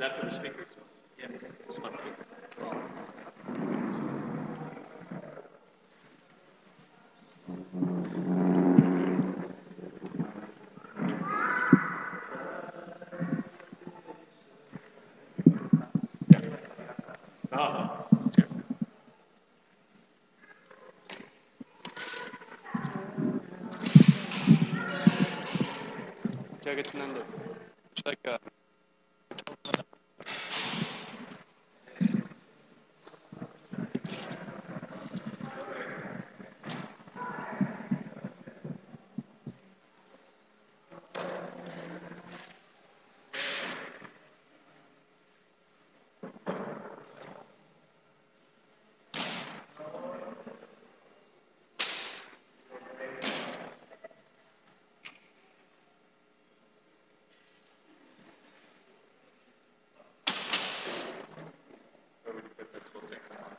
that for the speakers? Yeah, just one speaker. Oh, cheers. Jagatananda. It's like Where would you put this? We'll sing this song.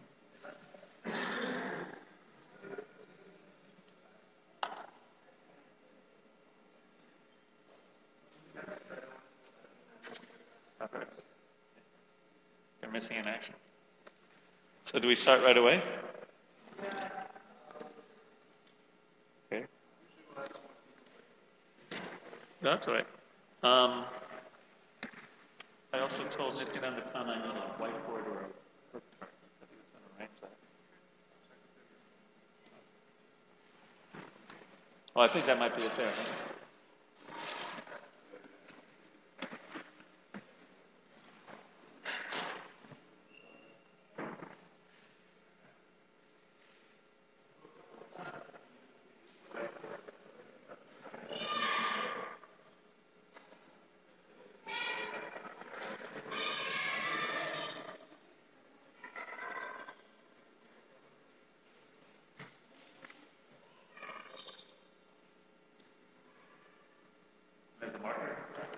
Okay. You're missing an action. So do we start right away? Okay. No, that's all right. I also told Nityananda Khan I need a whiteboard or a flip chart. I think it's going to arrange that. Oh, I think that might be it there. Huh? There's a marker.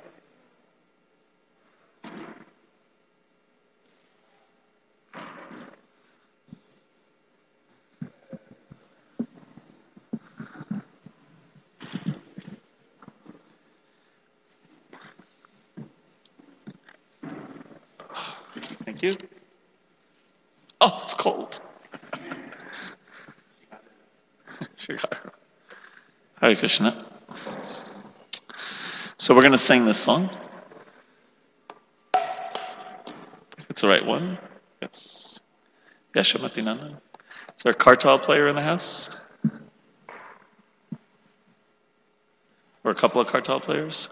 Thank you. Oh, it's cold. Hare Krishna. So we're going to sing this song. If it's the right one. Yes. Yashamati Nanda. Is there a kartal player in the house? Or a couple of kartal players?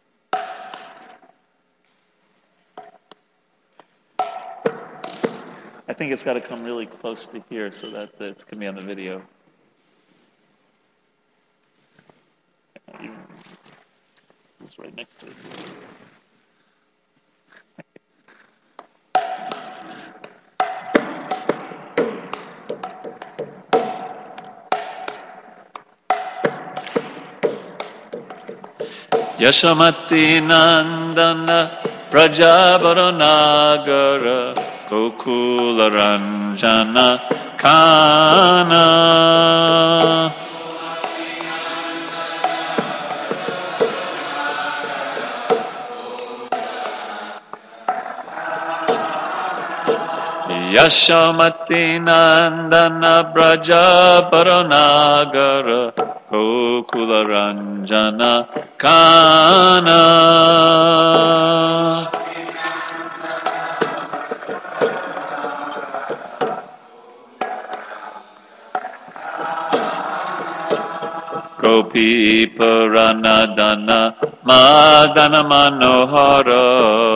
I think it's got to come really close to here so that it's going to be on the video. It's right next to it. Yashamati Nandana Prajabaranagara Gokula Ranjana Kana Yashamati Nandana Prajabaranagara Gokula Ranjana Kana Gopi Paranadana Madana Manohara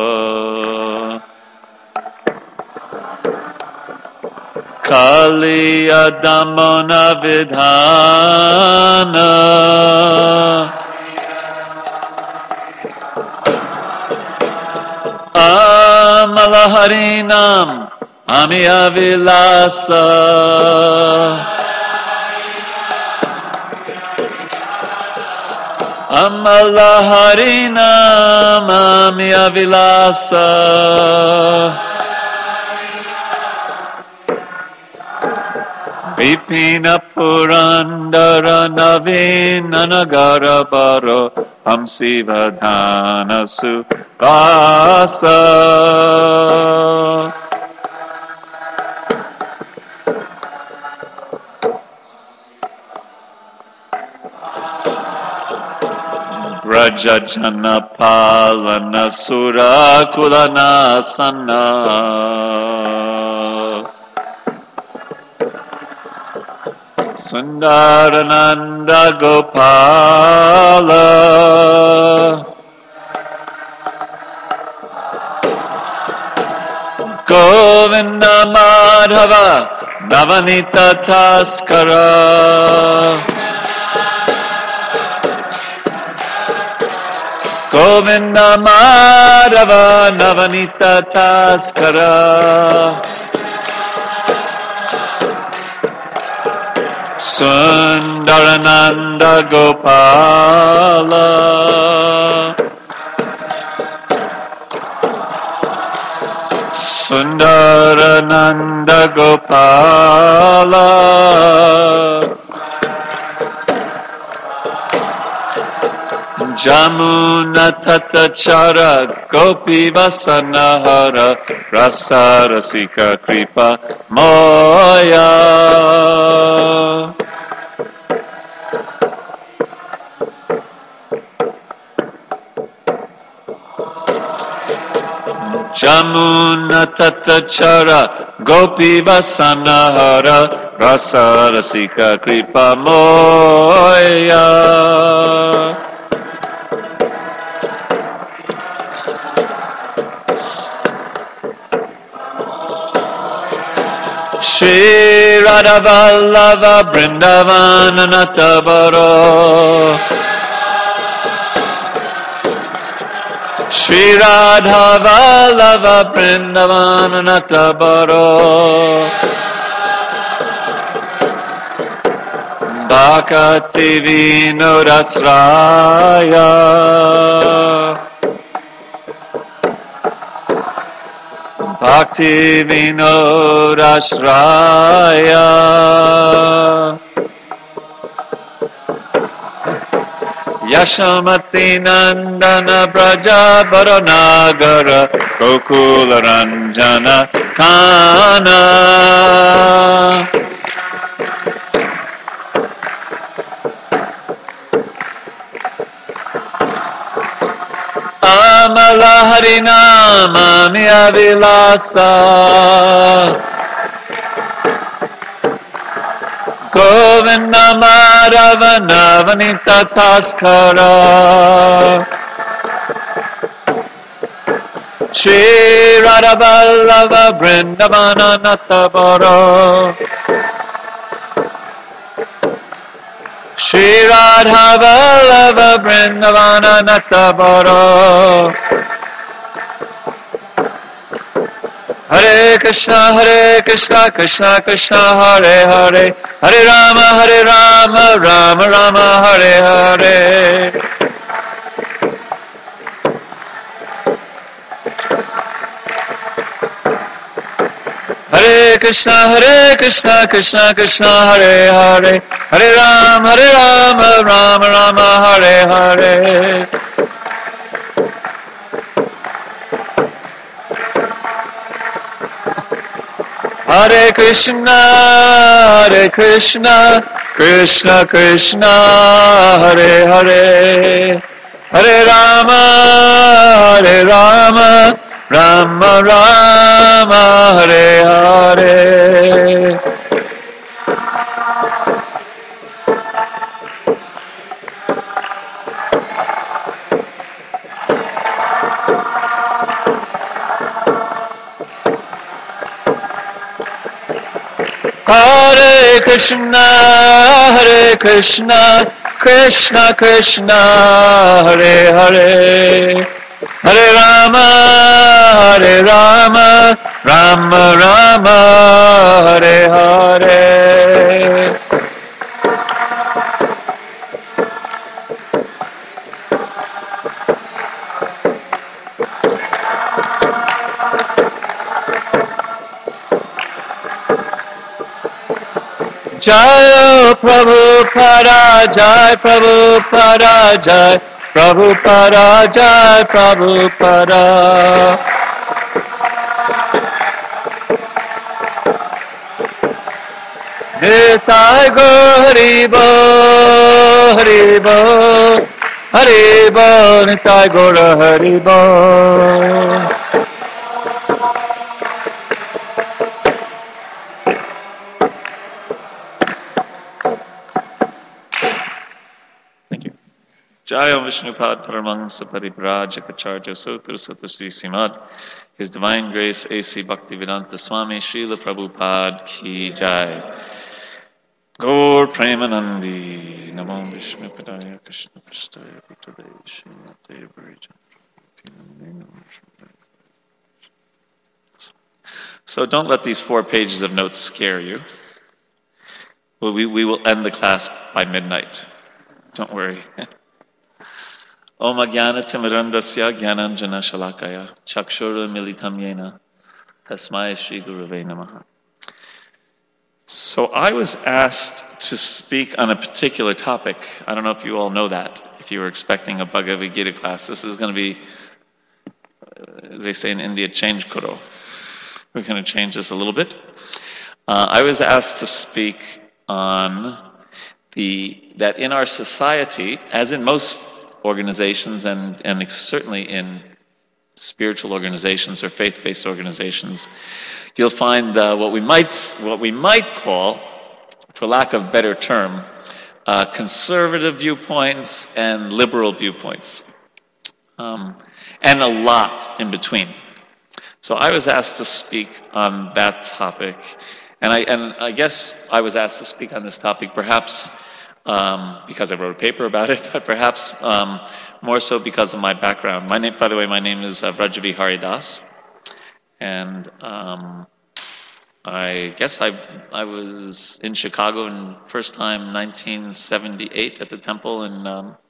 Kaliya Damona Vidhana Amalaharinam Amiya Vilasa Amalaharinam Amiya Vilasa Vipina Purandara Navina Nagara Baro Hamsi Vadhanasu rasa. Brajajana palana sura kulana sana. Sundarananda Gopala Govinda Madhava Navanita Taskara Govinda Madhava Navanita Taskara Sundarananda Gopala Sundarananda Gopala Jamuna Tatachara Gopi Vasanahara Rasa Rasika Kripa Moya Jamuna Tatachara Gopi Vasanahara Rasa Rasika Kripa Moya Shri Radha Vallabha Vrindavana Natabaro Shri Radha Vallabha Vrindavana Natabaro Bhakati Vinodasraya Bhakti Vinodasraya Yashamati Nandana Braja Baranagara Gokula Ranjana Kana Amala Harinama Miyavilasa Govinda Madhava Navanita Taskara Shri Radha Vallabha Vrindavana Natabaro Shri Radha Vallabha Vrindavana Natabaro Hare Krishna Krishna Krishna Hare Hare Hare Rama Rama Rama Hare Hare Hare Krishna Krishna Krishna Hare Hare Hare Rama Rama Rama Hare Hare Hare Krishna Krishna Krishna Hare Hare Hare Rama Rama Rama Hare Hare Hare Krishna Krishna Krishna Hare Hare Hare Rama Rama Rama Hare Hare Jai Prabhupada, Jai Prabhupada, Jai Prabhupada Jai Prabhupada. Nitai Gaur Haribo, Haribo, Haribo, Nitai Gaur Haribo. Thank you. Jayam Vishnupad Paramahansa Parivrajakacharya Sutra Satasri Simad. His Divine Grace A.C. Bhaktivedanta Swami Srila Prabhupada Ki Jai. Gaur Premanandi, Namo Vishnu Padaya Krishna Prasthaya Bhutale Srimate Varija. So don't let these 4 pages of notes scare you. Well, we will end the class by midnight. Don't worry. Om Ajnana Timirandasya Jnananjana Shalakaya Chakshura Militam Yena Tasmai Shri Gurave Namaha. So I was asked to speak on a particular topic. I don't know if you all know that. If you were expecting a Bhagavad Gita class, this is going to be, as they say in India, change karo. We're going to change this a little bit. I was asked to speak on that in our society, as in most organizations and certainly in spiritual organizations or faith-based organizations, you'll find what we might call, for lack of a better term, conservative viewpoints and liberal viewpoints, and a lot in between. So I was asked to speak on that topic, and I guess I was asked to speak on this topic perhaps because I wrote a paper about it, but perhaps more so because of my background. By the way, my name is Vrajavihari Das, and I guess I was in Chicago in first time 1978 at the temple in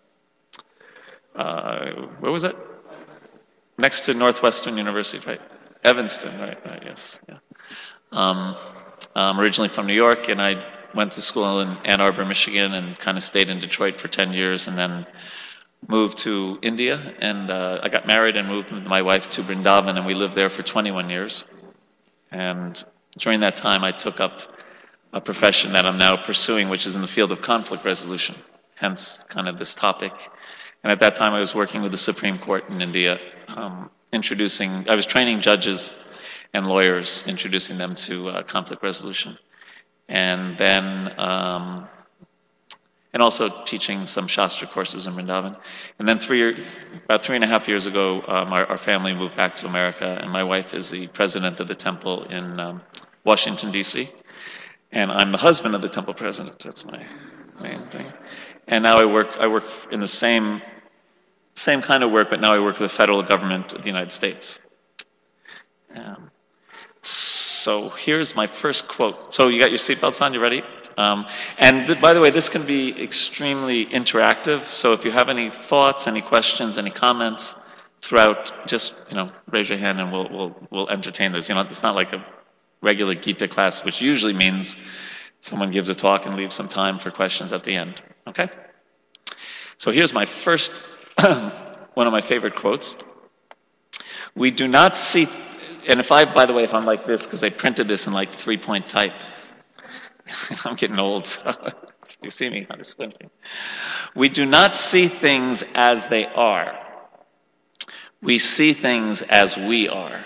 where was it? Next to Northwestern University, right? Evanston, right, yes, yeah. I'm originally from New York, and I went to school in Ann Arbor, Michigan, and kind of stayed in Detroit for 10 years, and then moved to India, and I got married and moved with my wife to Vrindavan, and we lived there for 21 years. And during that time, I took up a profession that I'm now pursuing, which is in the field of conflict resolution, hence kind of this topic. And at that time, I was working with the Supreme Court in India, I was training judges and lawyers, introducing them to conflict resolution. And then, and also teaching some Shastra courses in Vrindavan. And then about 3.5 years ago, our family moved back to America, and my wife is the president of the temple in Washington, D.C. And I'm the husband of the temple president. That's my main thing. And now I work in the same kind of work, but now I work with the federal government of the United States. So here's my first quote. So you got your seatbelts on, you ready? By the way, this can be extremely interactive, so if you have any thoughts, any questions, any comments throughout, just raise your hand and we'll entertain those. It's not like a regular Gita class, which usually means someone gives a talk and leaves some time for questions at the end. Okay? So here's my first, one of my favorite quotes. We do not see, and by the way, if I'm like this, because I printed this in like 3-point type, I'm getting old, so you see me kind of squinting. We do not see things as they are. We see things as we are.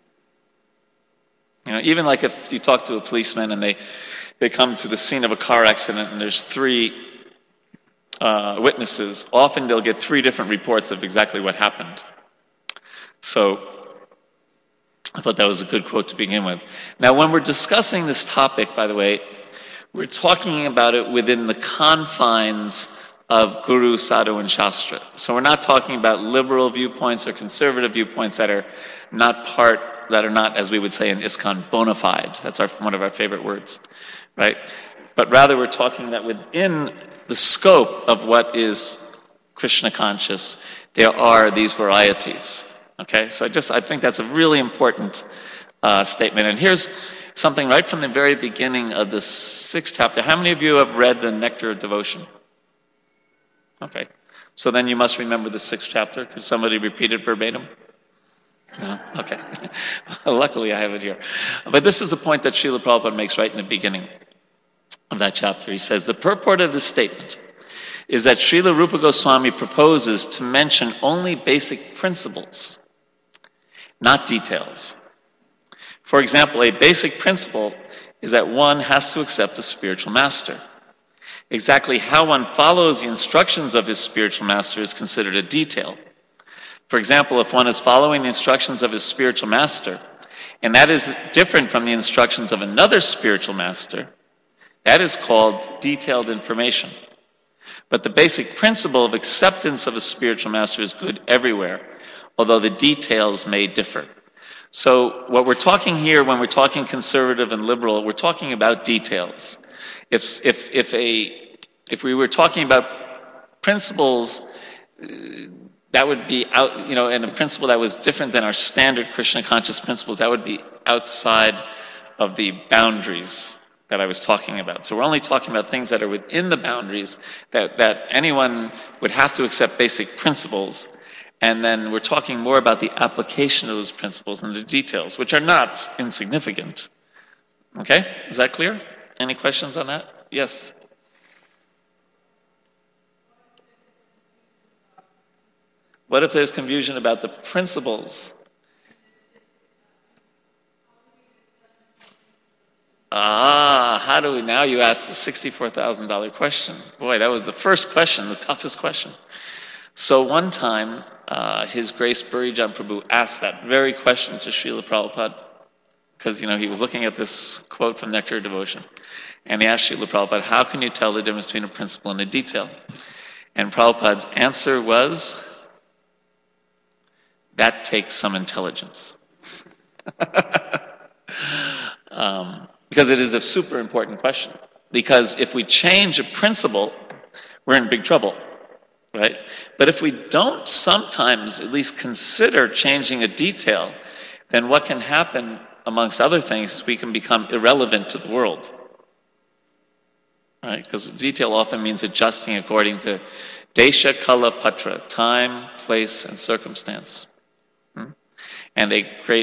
Even like if you talk to a policeman and they come to the scene of a car accident and there's 3 witnesses, often they'll get 3 different reports of exactly what happened. So I thought that was a good quote to begin with. Now, when we're discussing this topic, by the way, we're talking about it within the confines of Guru, Sadhu, and Shastra. So we're not talking about liberal viewpoints or conservative viewpoints that are not, as we would say in ISKCON, bona fide. That's one of our favorite words, right? But rather we're talking that within the scope of what is Krishna conscious, there are these varieties. Okay, so I think that's a really important statement. And here's something right from the very beginning of the 6th chapter. How many of you have read the Nectar of Devotion? Okay, So then you must remember the 6th chapter. Could somebody repeat it verbatim? No? Okay. Luckily, I have it here. But this is a point that Srila Prabhupada makes right in the beginning of that chapter. He says, the purport of this statement is that Srila Rupa Goswami proposes to mention only basic principles, not details. For example, a basic principle is that one has to accept a spiritual master. Exactly how one follows the instructions of his spiritual master is considered a detail. For example, if one is following the instructions of his spiritual master, and that is different from the instructions of another spiritual master, that is called detailed information. But the basic principle of acceptance of a spiritual master is good everywhere, although the details may differ. So what we're talking here, when we're talking conservative and liberal, we're talking about details. If we were talking about principles, that would be out, and a principle that was different than our standard Krishna conscious principles, that would be outside of the boundaries that I was talking about. So we're only talking about things that are within the boundaries, that anyone would have to accept basic principles. And then we're talking more about the application of those principles and the details, which are not insignificant. Okay? Is that clear? Any questions on that? Yes? What if there's confusion about the principles? How do we, now you ask the $64,000 question. Boy, that was the first question, the toughest question. So one time, His Grace Burijan Prabhu asked that very question to Srila Prabhupada, because, he was looking at this quote from Nectar of Devotion. And he asked Srila Prabhupada, how can you tell the difference between a principle and a detail? And Prabhupada's answer was, that takes some intelligence. Because it is a super important question. Because if we change a principle, we're in big trouble, right? But if we don't sometimes at least consider changing a detail, then what can happen, amongst other things, is we can become irrelevant to the world. Right? Because detail often means adjusting according to desha, kala, patra, time, place, and circumstance. And a great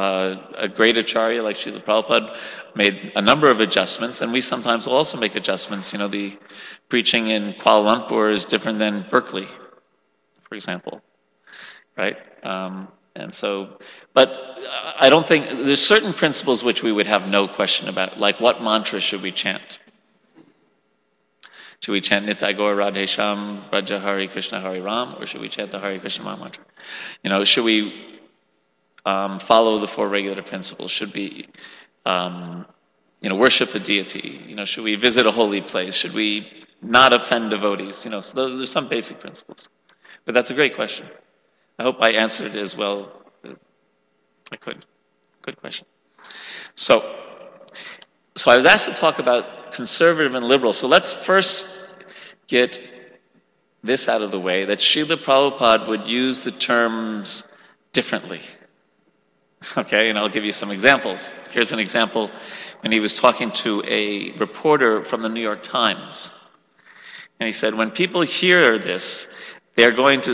acharya like Srila Prabhupada made a number of adjustments, and we sometimes also make adjustments. The preaching in Kuala Lumpur is different than Berkeley, for example, right? And so, but I don't think, there's certain principles which we would have no question about, like what mantra should we chant? Should we chant Nitai Gaur Radhe Sham Braja Hari Krishna Hari Ram, or should we chant the Hare Krishna Maha Mantra? Should we follow the 4 regular principles? Should we, worship the deity? Should we visit a holy place? Should we not offend devotees? So those are some basic principles. But that's a great question. I hope I answered it as well as I could. Good question. So I was asked to talk about conservative and liberal. So let's first get this out of the way, that Srila Prabhupada would use the terms differently. Okay, and I'll give you some examples. Here's an example when he was talking to a reporter from the New York Times. And he said, when people hear this, they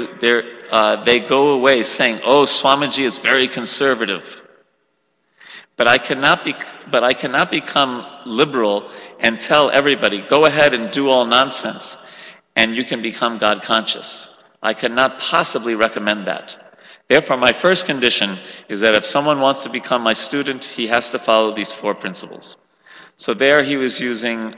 go away saying, oh, Swamiji is very conservative. But I cannot become liberal and tell everybody, go ahead and do all nonsense, and you can become God conscious. I cannot possibly recommend that. Therefore, my first condition is that if someone wants to become my student, he has to follow these 4 principles. So there he was using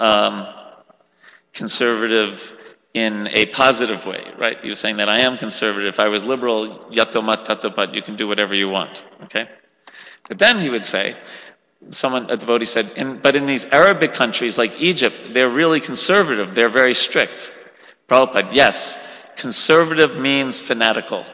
conservative in a positive way, right? He was saying that I am conservative. If I was liberal, yatomat tatapat, you can do whatever you want, okay? But then he would say, a devotee said, but in these Arabic countries like Egypt, they're really conservative. They're very strict. Prabhupada, yes, conservative means fanatical.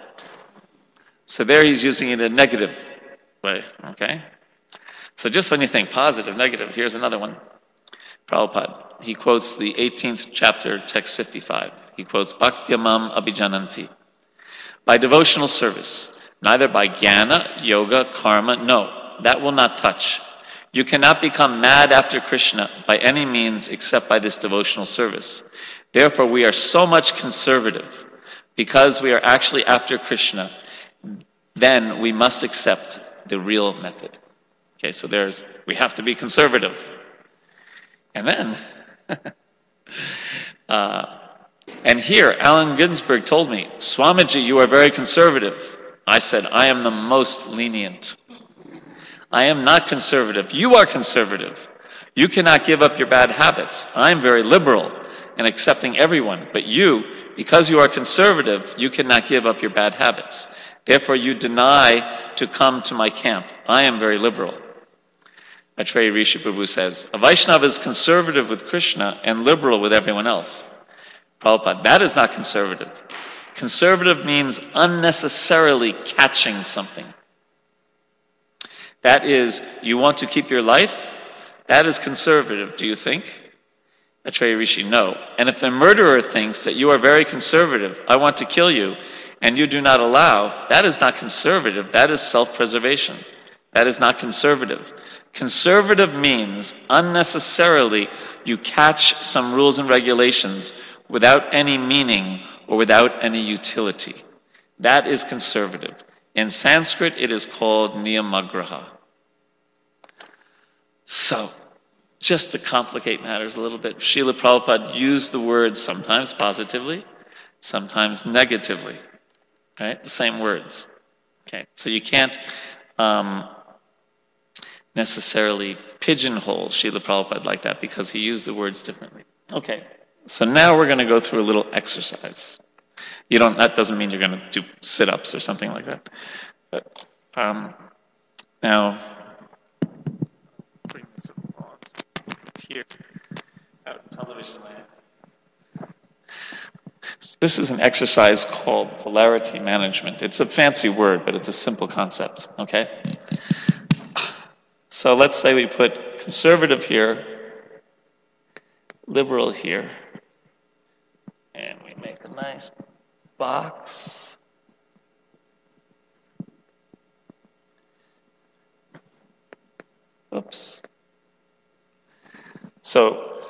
So there he's using it in a negative way, okay? So just when you think positive, negative, here's another one. Prabhupada, he quotes the 18th chapter, text 55. He quotes, Bhaktyamam abhijananti. By devotional service, neither by jnana, yoga, karma, no, that will not touch. You cannot become mad after Krishna by any means except by this devotional service. Therefore, we are so much conservative. because we are actually after Krishna, then we must accept the real method. Okay, so we have to be conservative. And then, and here, Allen Ginsberg told me, Swamiji, you are very conservative. I said, I am the most lenient. I am not conservative. You are conservative. You cannot give up your bad habits. I'm very liberal in accepting everyone. But you, because you are conservative, you cannot give up your bad habits. Therefore, you deny to come to my camp. I am very liberal. Maitreya Rishi Prabhu says, a Vaishnava is conservative with Krishna and liberal with everyone else. Prabhupada, that is not conservative. Conservative means unnecessarily catching something. That is, you want to keep your life? That is conservative, do you think? Maitreya Rishi, no. And if the murderer thinks that you are very conservative, I want to kill you, and you do not allow, that is not conservative, that is self-preservation. That is not conservative. Conservative means unnecessarily you catch some rules and regulations without any meaning or without any utility. That is conservative. In Sanskrit, it is called niyamagraha. So, just to complicate matters a little bit, Srila Prabhupada used the words sometimes positively, sometimes negatively, right? The same words. Okay, so you can't necessarily pigeonhole Srila Prabhupada like that because he used the words differently. Okay, so now we're going to go through a little exercise. That doesn't mean you're going to do sit-ups or something like that. But now, bring this along here, out in television land. This is an exercise called polarity management. It's a fancy word, but it's a simple concept, okay? So let's say we put conservative here, liberal here, and we make a nice box. Oops. So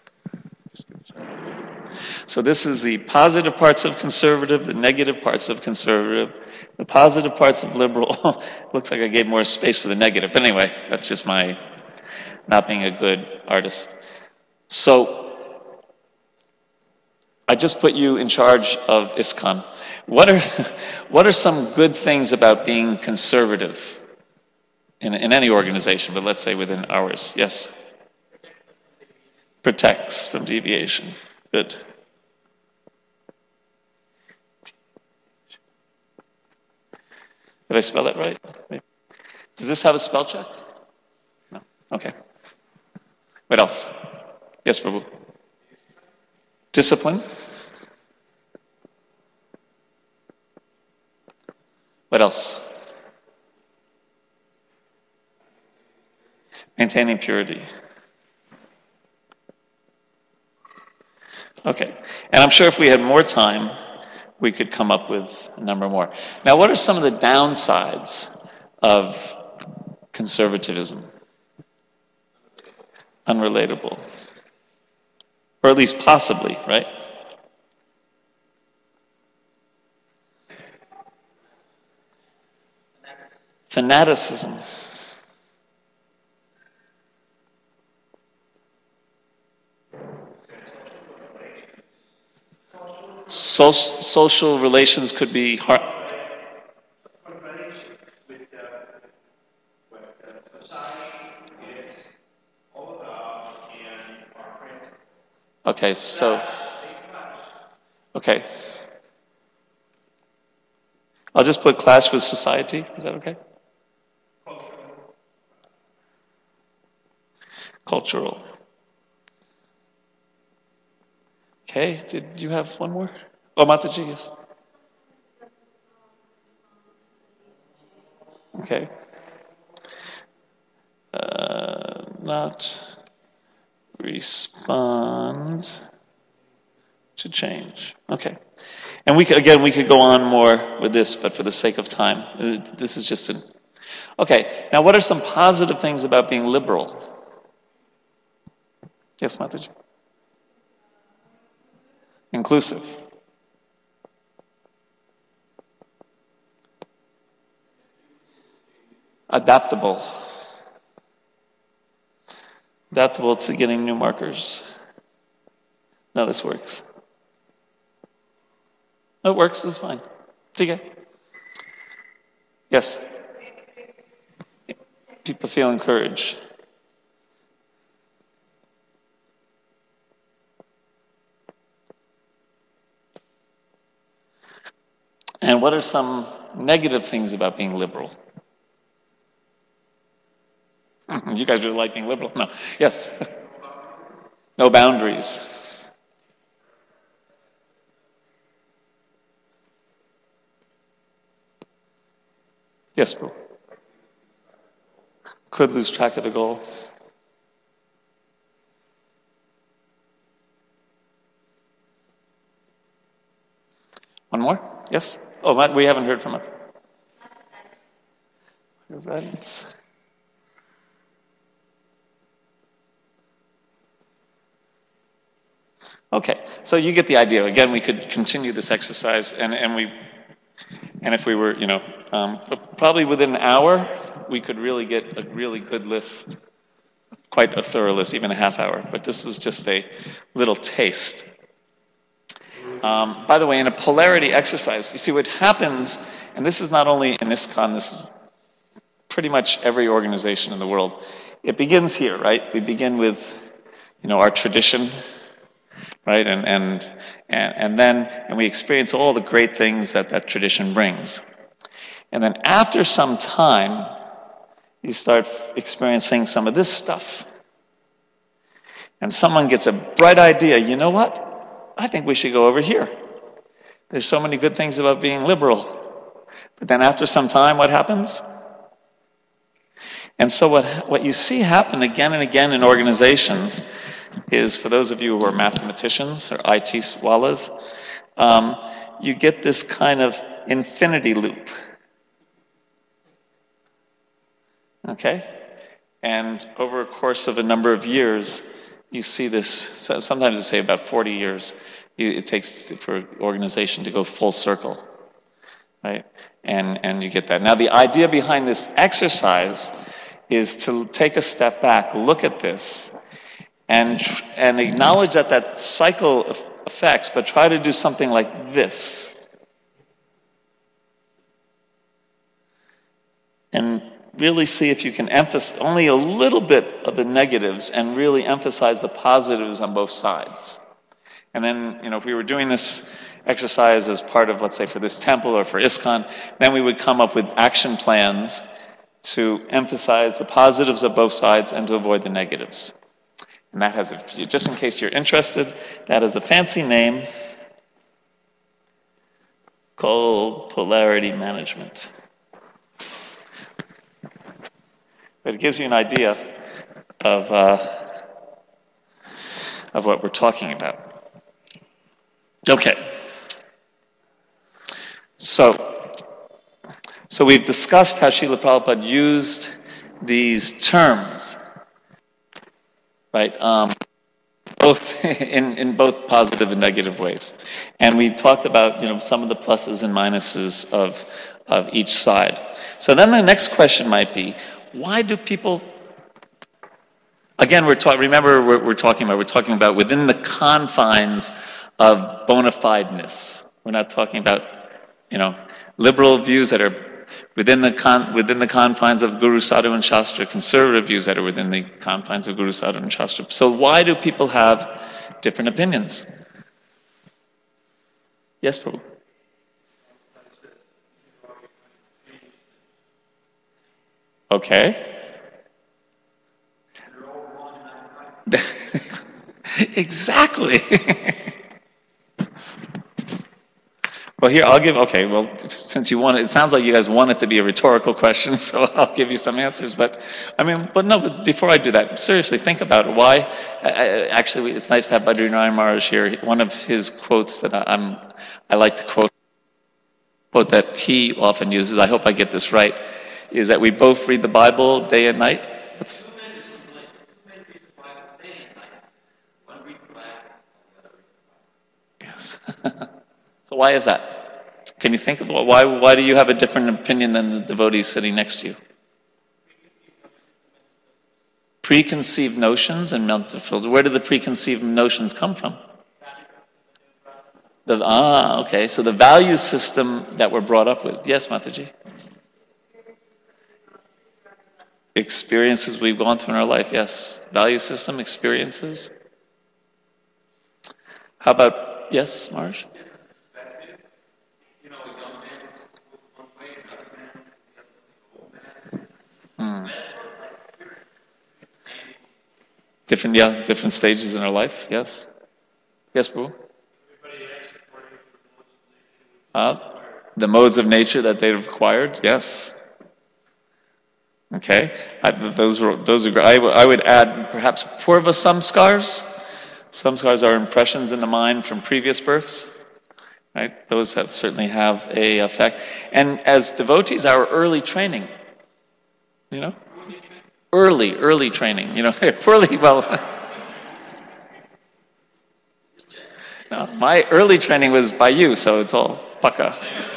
this is the positive parts of conservative, the negative parts of conservative, the positive parts of liberal. Looks like I gave more space for the negative. But anyway, that's just my not being a good artist. So I just put you in charge of ISKCON. What are some good things about being conservative in any organization, but let's say within ours? Yes. Protects from deviation. Good. Did I spell that right? Does this have a spell check? No. Okay. What else? Yes, Prabhu. Discipline. What else? Maintaining purity. Okay. And I'm sure if we had more time, we could come up with a number more. Now, what are some of the downsides of conservatism? Unrelatable. Or at least possibly, right? Fanaticism. Social relations could be hard. Okay, so, okay. I'll just put clash with society. Is that okay? Cultural. Okay, did you have one more? Oh, Mataji, yes. Okay. Not respond to change. Okay. And we could go on more with this, but for the sake of time, this is just an... Okay, now what are some positive things about being liberal? Yes, Mataji? Inclusive. Adaptable. Adaptable to getting new markers. No, this works. No, it works, this is fine. It's okay. Yes? People feel encouraged. And what are some negative things about being liberal? You guys really like being liberal? No. Yes? No boundaries. Yes, bro. Could lose track of the goal. One more? Yes? Oh, Matt, we haven't heard from it. Events. Okay, so you get the idea. Again, we could continue this exercise, and if we were, probably within an hour, we could really get a really good list, quite a thorough list, even a half hour. But this was just a little taste. By the way, in a polarity exercise, you see what happens, and this is not only in ISKCON, this is pretty much every organization in the world. It begins here, right? We begin with, our tradition, right? And then we experience all the great things that tradition brings. And then after some time, you start experiencing some of this stuff. And someone gets a bright idea, you know what? I think we should go over here. There's so many good things about being liberal. But then after some time, what happens? And so what you see happen again and again in organizations is, for those of you who are mathematicians or IT swallows, you get this kind of infinity loop. Okay? And over a course of a number of years, you see this, sometimes they say about 40 years, it takes for an organization to go full circle, right? And you get that. Now, the idea behind this exercise is to take a step back, look at this, and acknowledge that cycle affects, but try to do something like this. And really see if you can emphasize only a little bit of the negatives and really emphasize the positives on both sides. And then, if we were doing this exercise as part of, let's say, for this temple or for ISKCON, then we would come up with action plans to emphasize the positives of both sides and to avoid the negatives. And that has, just in case you're interested, that is a fancy name called polarity management. But it gives you an idea of what we're talking about. Okay. So we've discussed how Srila Prabhupada used these terms, right? Both in both positive and negative ways. And we talked about, some of the pluses and minuses of each side. So then the next question might be, why do people, again, we're talking about within the confines of bona fideness. We're not talking about, liberal views that are within the confines of Guru, Sadhu, and Shastra, conservative views that are within the confines of Guru, Sadhu, and Shastra. So why do people have different opinions? Yes, Prabhu. Okay. Exactly. Well, here, since you want it sounds like you guys want it to be a rhetorical question, so I'll give you some answers. But before I do that, seriously, think about it. Why? Actually, it's nice to have Badrinaran Maharaj here. One of his quotes that I like to quote that he often uses, I hope I get this right, is that we both read the Bible day and night. Yes. So why is that? Can you think about why do you have a different opinion than the devotees sitting next to you? Preconceived notions and mental filters. Where do the preconceived notions come from? Okay. So the value system that we're brought up with. Yes, Mataji? Experiences we've gone through in our life, yes. Value system, experiences. How about, yes, Marge? Different stages in our life, yes. Yes, Boo? The modes of nature that they've acquired, yes. Okay, those are great. I would add perhaps purva samskars. Samskars are impressions in the mind from previous births, right? Those certainly have a effect. And as devotees, our early training, early training, poorly, well. No, my early training was by you, so it's all paka.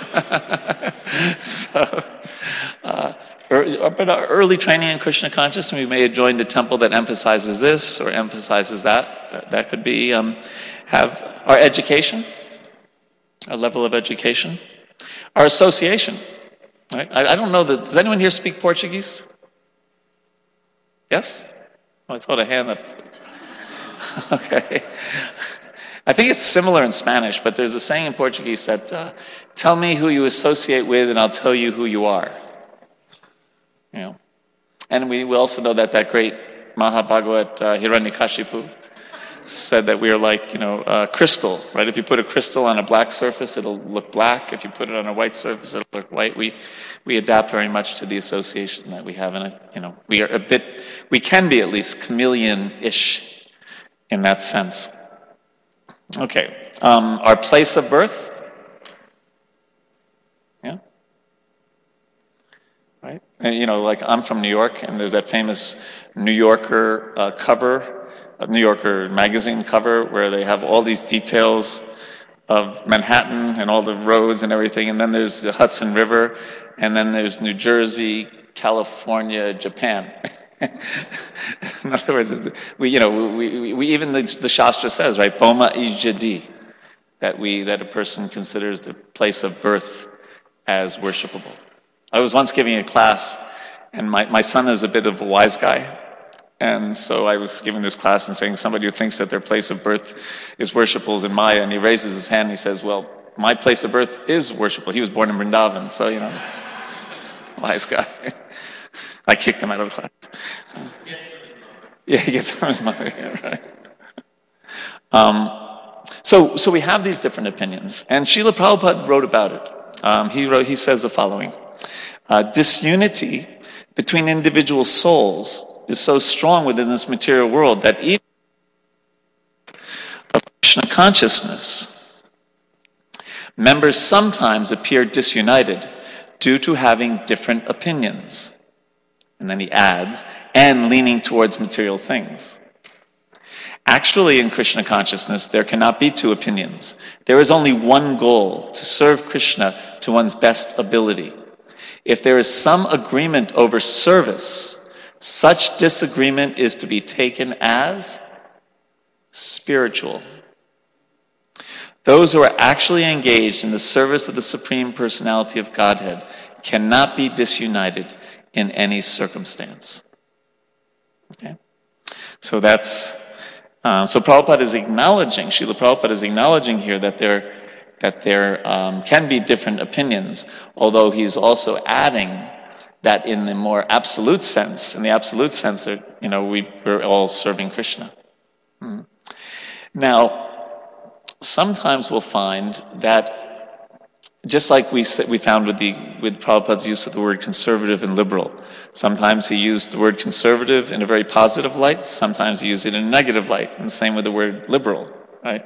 But our early training in Krishna consciousness, we may have joined a temple that emphasizes this or emphasizes that. That could be have our education, our level of education, our association. Right? I don't know does anyone here speak Portuguese? Yes? Oh, I thought a hand up. Okay. I think it's similar in Spanish, but there's a saying in Portuguese that tell me who you associate with and I'll tell you who you are. And we also know that great Mahabhagavat Hiranyakashipu said that we are like, crystal, right? If you put a crystal on a black surface, it'll look black. If you put it on a white surface, it'll look white. We adapt very much to the association that we have in it. We can be at least chameleon-ish in that sense. Okay, our place of birth. Yeah. Right? And, like I'm from New York, and there's that famous New Yorker cover, New Yorker magazine cover, where they have all these details of Manhattan and all the roads and everything, and then there's the Hudson River, and then there's New Jersey, California, Japan. In other words, we even the Shastra says, right, Boma ijadi, that a person considers the place of birth as worshipable. I was once giving a class, and my son is a bit of a wise guy, and so I was giving this class and saying somebody who thinks that their place of birth is worshipable is in Maya, and he raises his hand and he says, well, my place of birth is worshipable. He was born in Vrindavan, so wise guy. I kicked him out of the class. Yeah, he gets from his mother. Yeah, right. So we have these different opinions, and Srila Prabhupada wrote about it. He says the following: disunity between individual souls is so strong within this material world that even of Krishna consciousness, members sometimes appear disunited due to having different opinions. And then he adds, and leaning towards material things. Actually, in Krishna consciousness, there cannot be two opinions. There is only one goal, to serve Krishna to one's best ability. If there is some agreement over service, such disagreement is to be taken as spiritual. Those who are actually engaged in the service of the Supreme Personality of Godhead cannot be disunited in any circumstance. Okay? So that's so Prabhupada is acknowledging, Srila Prabhupada is acknowledging here that there can be different opinions, although he's also adding that in the more absolute sense, that, we're all serving Krishna. Now, sometimes we'll find that just like we found with Prabhupada's use of the word conservative and liberal. Sometimes he used the word conservative in a very positive light. Sometimes he used it in a negative light. And the same with the word liberal, right?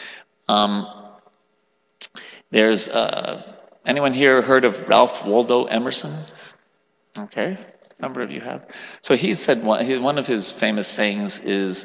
There's anyone here heard of Ralph Waldo Emerson? Okay, a number of you have. So he said one of his famous sayings is,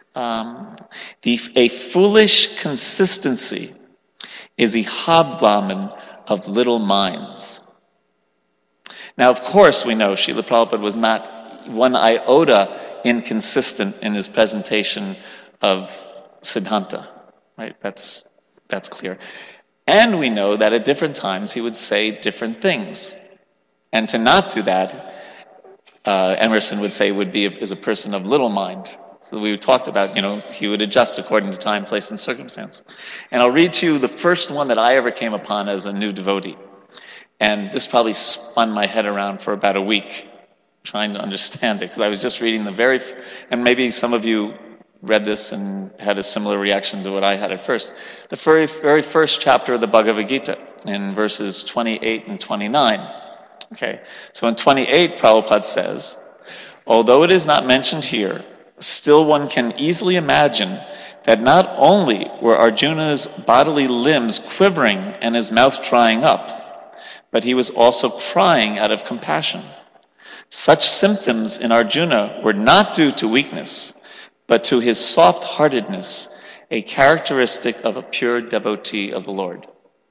a foolish consistency is a hobgoblin of little minds. Now, of course, we know Srila Prabhupada was not one iota inconsistent in his presentation of Siddhanta, right? That's clear. And we know that at different times he would say different things. And to not do that, Emerson would say is a person of little mind. So we talked about, he would adjust according to time, place, and circumstance. And I'll read to you the first one that I ever came upon as a new devotee. And this probably spun my head around for about a week, trying to understand it, because I was just reading and maybe some of you read this and had a similar reaction to what I had at first. The very, very first chapter of the Bhagavad Gita, in verses 28 and 29. Okay, so in 28, Prabhupada says, although it is not mentioned here, still one can easily imagine that not only were Arjuna's bodily limbs quivering and his mouth drying up, but he was also crying out of compassion. Such symptoms in Arjuna were not due to weakness, but to his soft-heartedness, a characteristic of a pure devotee of the Lord.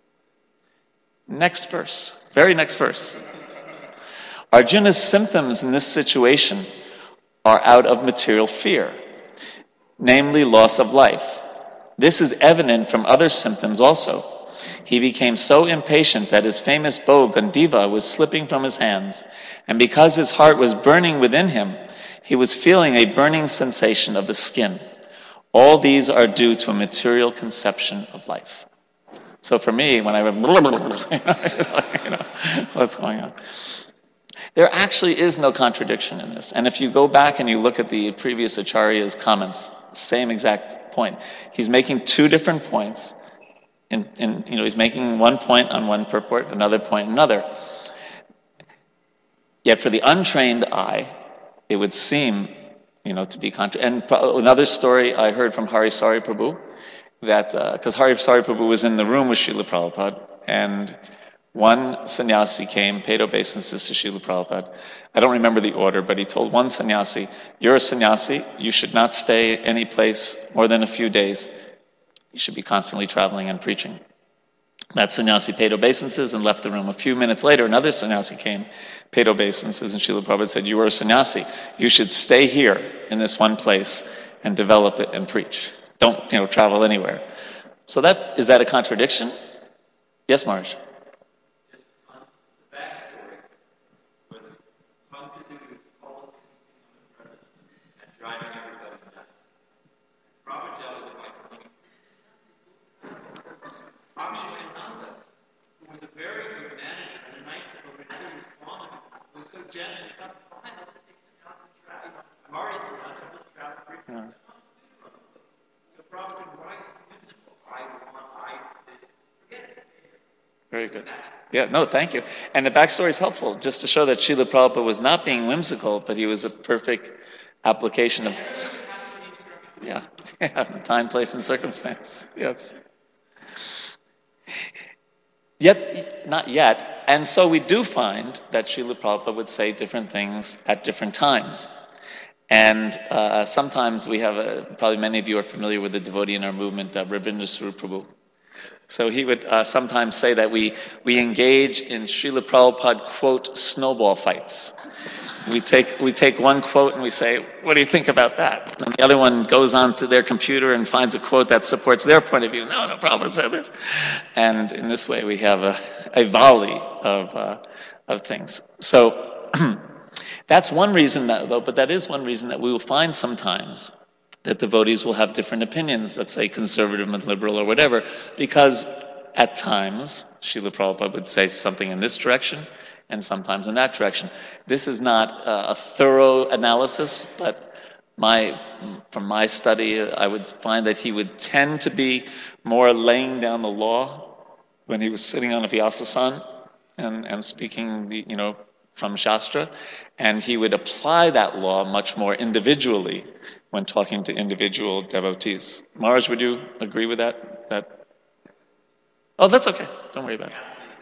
Next verse, very next verse. Arjuna's symptoms in this situation are out of material fear, namely loss of life. This is evident from other symptoms also. He became so impatient that his famous bow Gandiva was slipping from his hands, and because his heart was burning within him, he was feeling a burning sensation of the skin. All these are due to a material conception of life. So for me, when I went, what's going on? There actually is no contradiction in this. And if you go back and you look at the previous Acharya's comments, same exact point. He's making two different points. He's making one point on one purport, another point on another. Yet for the untrained eye, it would seem, to be And another story I heard from Hari Sari Prabhu, that because Hari Sari Prabhu was in the room with Srila Prabhupada, and one sannyasi came, paid obeisances to Srila Prabhupada. I don't remember the order, but he told one sannyasi, you're a sannyasi, you should not stay any place more than a few days. You should be constantly traveling and preaching. That sannyasi paid obeisances and left the room. A few minutes later, another sannyasi came, paid obeisances, and Srila Prabhupada said, you are a sannyasi. You should stay here in this one place and develop it and preach. Don't, travel anywhere. So is that a contradiction? Yes, Maharaj? Very good. Yeah, no, thank you. And the backstory is helpful, just to show that Srila Prabhupada was not being whimsical, but he was a perfect application of time, place, and circumstance. Yes. Yet, not yet. And so we do find that Srila Prabhupada would say different things at different times. And sometimes we have, probably many of you are familiar with the devotee in our movement, Ravindra Swarup Prabhu. So he would sometimes say that we engage in Srila Prabhupada quote snowball fights. We take one quote and we say, what do you think about that? And the other one goes on to their computer and finds a quote that supports their point of view. No, Prabhupada said this. And in this way we have a volley of things. So that's one reason but that is one reason that we will find sometimes that devotees will have different opinions, let's say conservative and liberal or whatever, because at times Srila Prabhupada would say something in this direction and sometimes in that direction. This is not a thorough analysis, but from my study, I would find that he would tend to be more laying down the law when he was sitting on a Vyasasana and speaking, from Shastra, and he would apply that law much more individually when talking to individual devotees. Maharaj, would you agree with that? Oh, that's okay. Don't worry about it.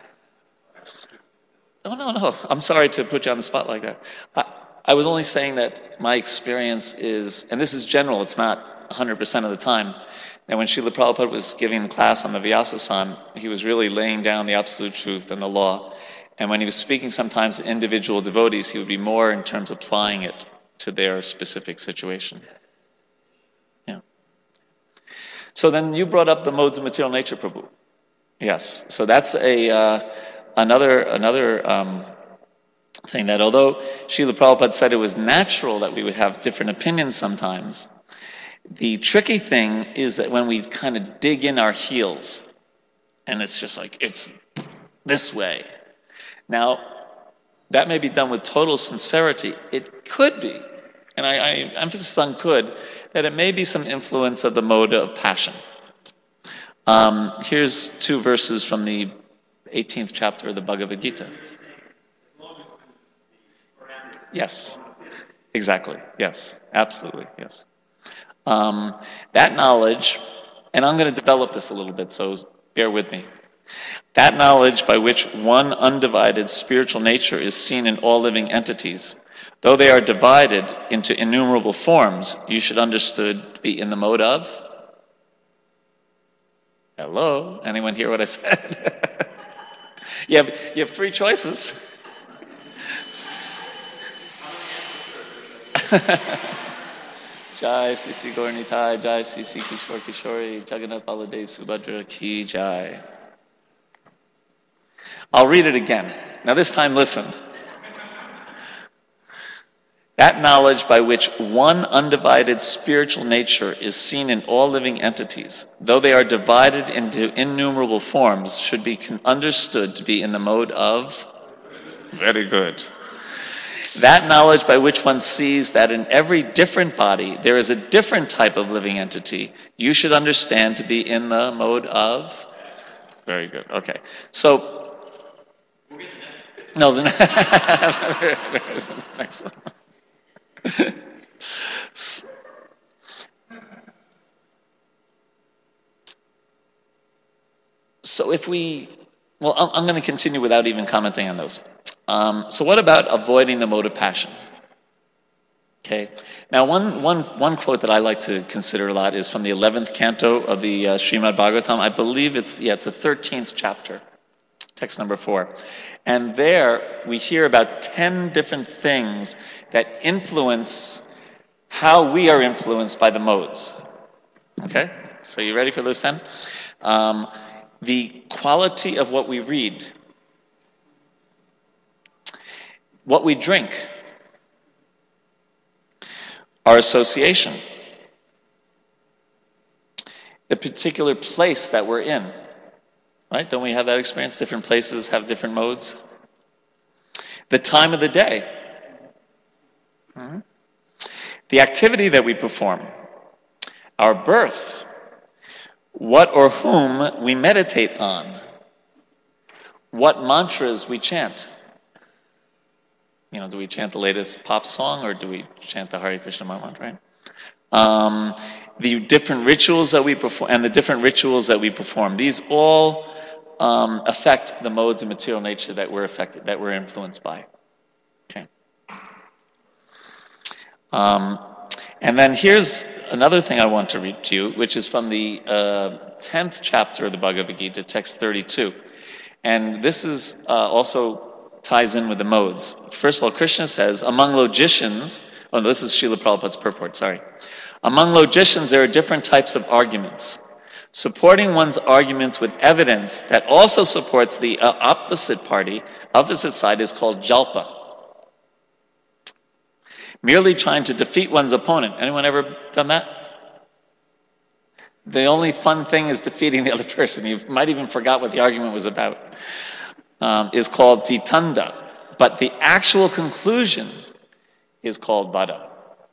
No. I'm sorry to put you on the spot like that. I was only saying that my experience is, and this is general, it's not 100% of the time, and when Srila Prabhupada was giving the class on the Vyasasana, he was really laying down the absolute truth and the law. And when he was speaking sometimes to individual devotees, he would be more in terms of applying it to their specific situation. Yeah. So then you brought up the modes of material nature, Prabhu. Yes. So that's another thing that although Srila Prabhupada said it was natural that we would have different opinions sometimes, the tricky thing is that when we kind of dig in our heels, and it's just like, it's this way. Now, that may be done with total sincerity. It could be, and I emphasize on could, that it may be some influence of the mode of passion. Here's 2 verses from the 18th chapter of the Bhagavad Gita. Yes, exactly. Yes, absolutely. Yes. That knowledge, and I'm going to develop this a little bit, so bear with me. That knowledge by which one undivided spiritual nature is seen in all living entities, though they are divided into innumerable forms, you should understood to be in the mode of. Hello? Anyone hear what I said? you have 3 choices. Jai Sisi Gauranitai, Jai Sisi Kishore Kishori, Jagannath Baladev Subhadra Ki Jai. I'll read it again. Now this time listen. That knowledge by which one undivided spiritual nature is seen in all living entities, though they are divided into innumerable forms, should be understood to be in the mode of. Very good. That knowledge by which one sees that in every different body there is a different type of living entity, you should understand to be in the mode of. Very good. Okay. So, no, there's the next one. So if we, well, I'm going to continue without even commenting on those. So what about avoiding the mode of passion? Okay. Now, one quote that I like to consider a lot is from the 11th canto of the Srimad Bhagavatam. I believe it's the 13th chapter, text number 4. And there we hear about 10 different things that influence how we are influenced by the modes. Okay? So you ready for those 10? The quality of what we read, what we drink, our association, the particular place that we're in. Right? Don't we have that experience? Different places have different modes. The time of the day. Mm-hmm. The activity that we perform. Our birth. What or whom we meditate on. What mantras we chant. You know, do we chant the latest pop song or do we chant the Hare Krishna mantra, right? The different rituals that we perform, and the different rituals that we perform. These all affect the modes of material nature that we're influenced by. Okay. And then here's another thing I want to read to you, which is from the 10th chapter of the Bhagavad Gita, text 32. And this is also ties in with the modes. First of all, Krishna says, among logicians, this is Srila Prabhupada's purport, sorry. Among logicians, there are different types of arguments. Supporting one's arguments with evidence that also supports the opposite side is called jalpa. Merely trying to defeat one's opponent. Anyone ever done that? The only fun thing is defeating the other person. You might even forgot what the argument was about. Is called vitanda. But the actual conclusion is called vada.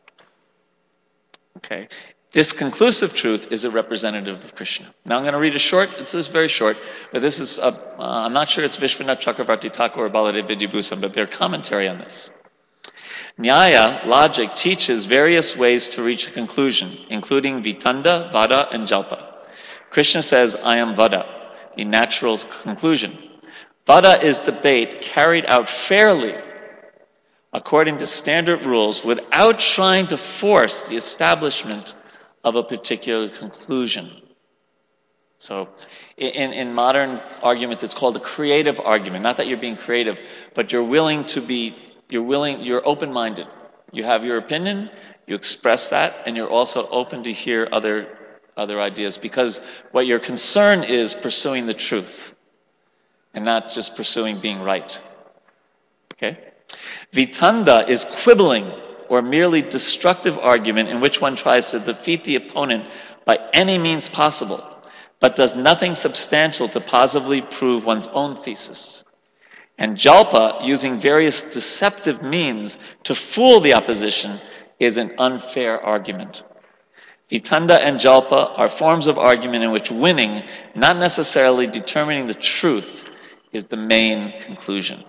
Okay? This conclusive truth is a representative of Krishna. Now I'm going to read a short, it's just very short, but this is, I'm not sure it's Vishwanath Chakravarti Thakur or Baladev Vidyabhusam, but their commentary on this. Nyaya, logic, teaches various ways to reach a conclusion, including vitanda, vada, and jalpa. Krishna says, I am vada, the natural conclusion. Vada is debate carried out fairly, according to standard rules, without trying to force the establishment of a particular conclusion. So, in modern argument, it's called a creative argument. Not that you're being creative, but you're open-minded. You have your opinion, you express that, and you're also open to hear other ideas, because what your concern is pursuing the truth and not just pursuing being right. Okay? Vitanda is quibbling or merely destructive argument in which one tries to defeat the opponent by any means possible, but does nothing substantial to positively prove one's own thesis. And jalpa, using various deceptive means to fool the opposition, is an unfair argument. Vitanda and jalpa are forms of argument in which winning, not necessarily determining the truth, is the main conclusion.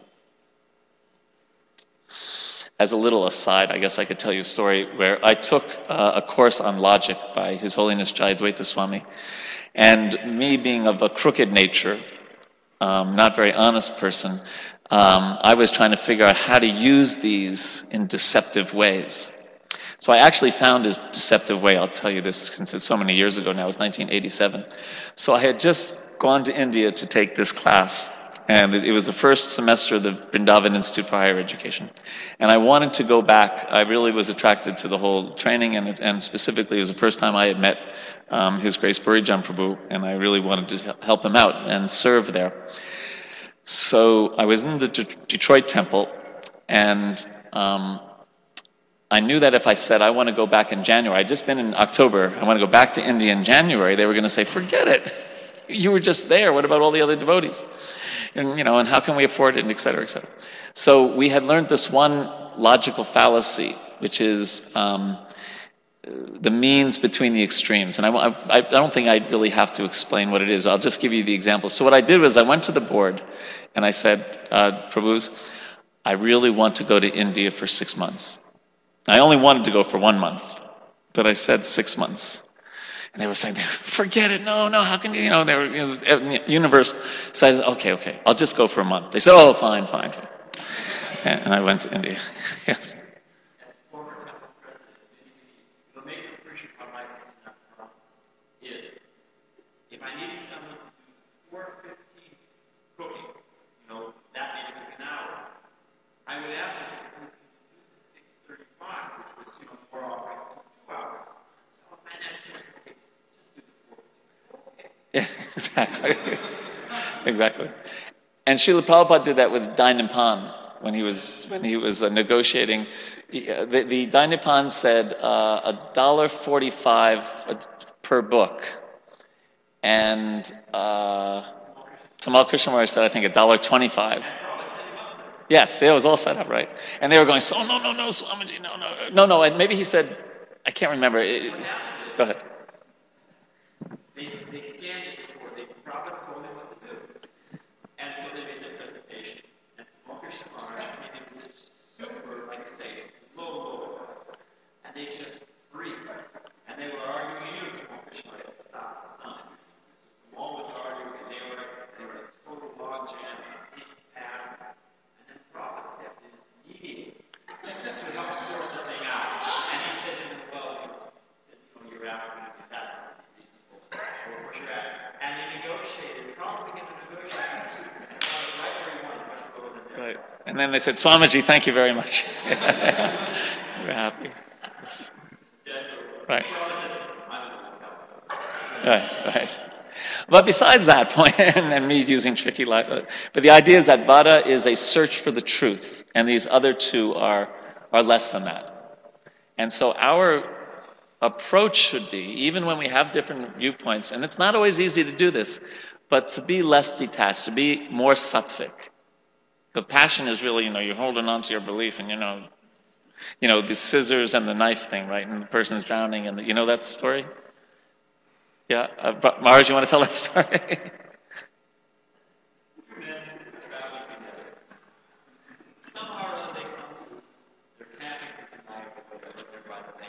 As a little aside, I guess I could tell you a story where I took a course on logic by His Holiness Jayadvaita Swami, and me being of a crooked nature, not very honest person, I was trying to figure out how to use these in deceptive ways. So I actually found a deceptive way. I'll tell you this since it's so many years ago now. It was 1987. So I had just gone to India to take this class, and it was the first semester of the Vrindavan Institute for Higher Education. And I wanted to go back. I really was attracted to the whole training, and specifically it was the first time I had met His Grace Burijan Prabhu, and I really wanted to help him out and serve there. So I was in the Detroit temple, and I knew that if I said I want to go back in January, I'd just been in October, I want to go back to India in January, they were going to say, forget it. You were just there. What about all the other devotees? And, and how can we afford it, and et cetera, et cetera. So we had learned this one logical fallacy, which is the means between the extremes. And I don't think I really have to explain what it is. I'll just give you the example. So what I did was I went to the board and I said, Prabhus, I really want to go to India for 6 months. I only wanted to go for 1 month, but I said 6 months. And they were saying, forget it, no, how can you, they were universe. So I said, okay, I'll just go for a month. They said, oh, fine. And I went to India, yes. If I needed someone to do 4:15 cooking, that maybe took an hour, I would ask them if we could do the 6:35, which was, 4 hours, 2 hours. So my next person, okay, just do the 4:15. Yeah, exactly. And Srila Prabhupada did that with Dainipan when he was negotiating. The Dainipan said $1.45 per book. And Tamal Krishnamurti said, I think, $1.25. Yes, it was all set up, right? And they were going, so no, Swamiji, no. And maybe he said, I can't remember. Go ahead. They scanned it before. They probably told them what to do. And so they made their presentation. And Tamal Krishnamurti came in with this super, like you say, low advice. And they just breathed. And they were arguing, Tamal Krishnamurti had to stop the sun. All was arguing, and they were in a total log jam, passed, and then the prophet stepped in immediately to help sort the thing out. And he said to them, well, you're asking me that, or you're at. And they negotiated, the prophet began to negotiate, and right where he wanted, much lower than that. Right. And then they said, Swamiji, thank you very much. We're happy. Yes. Right. Right. But besides that point, and me using tricky life, but the idea is that Vada is a search for the truth, and these other two are less than that. And so our approach should be, even when we have different viewpoints, and it's not always easy to do this, but to be less detached, to be more sattvic. The passion is really, you're holding on to your belief, and the scissors and the knife thing, right? And the person's drowning, and that story? Yeah, Maharaj, you want to tell that story? Two men are traveling together. Somehow or other they come to, they're camping for the night, because they're by the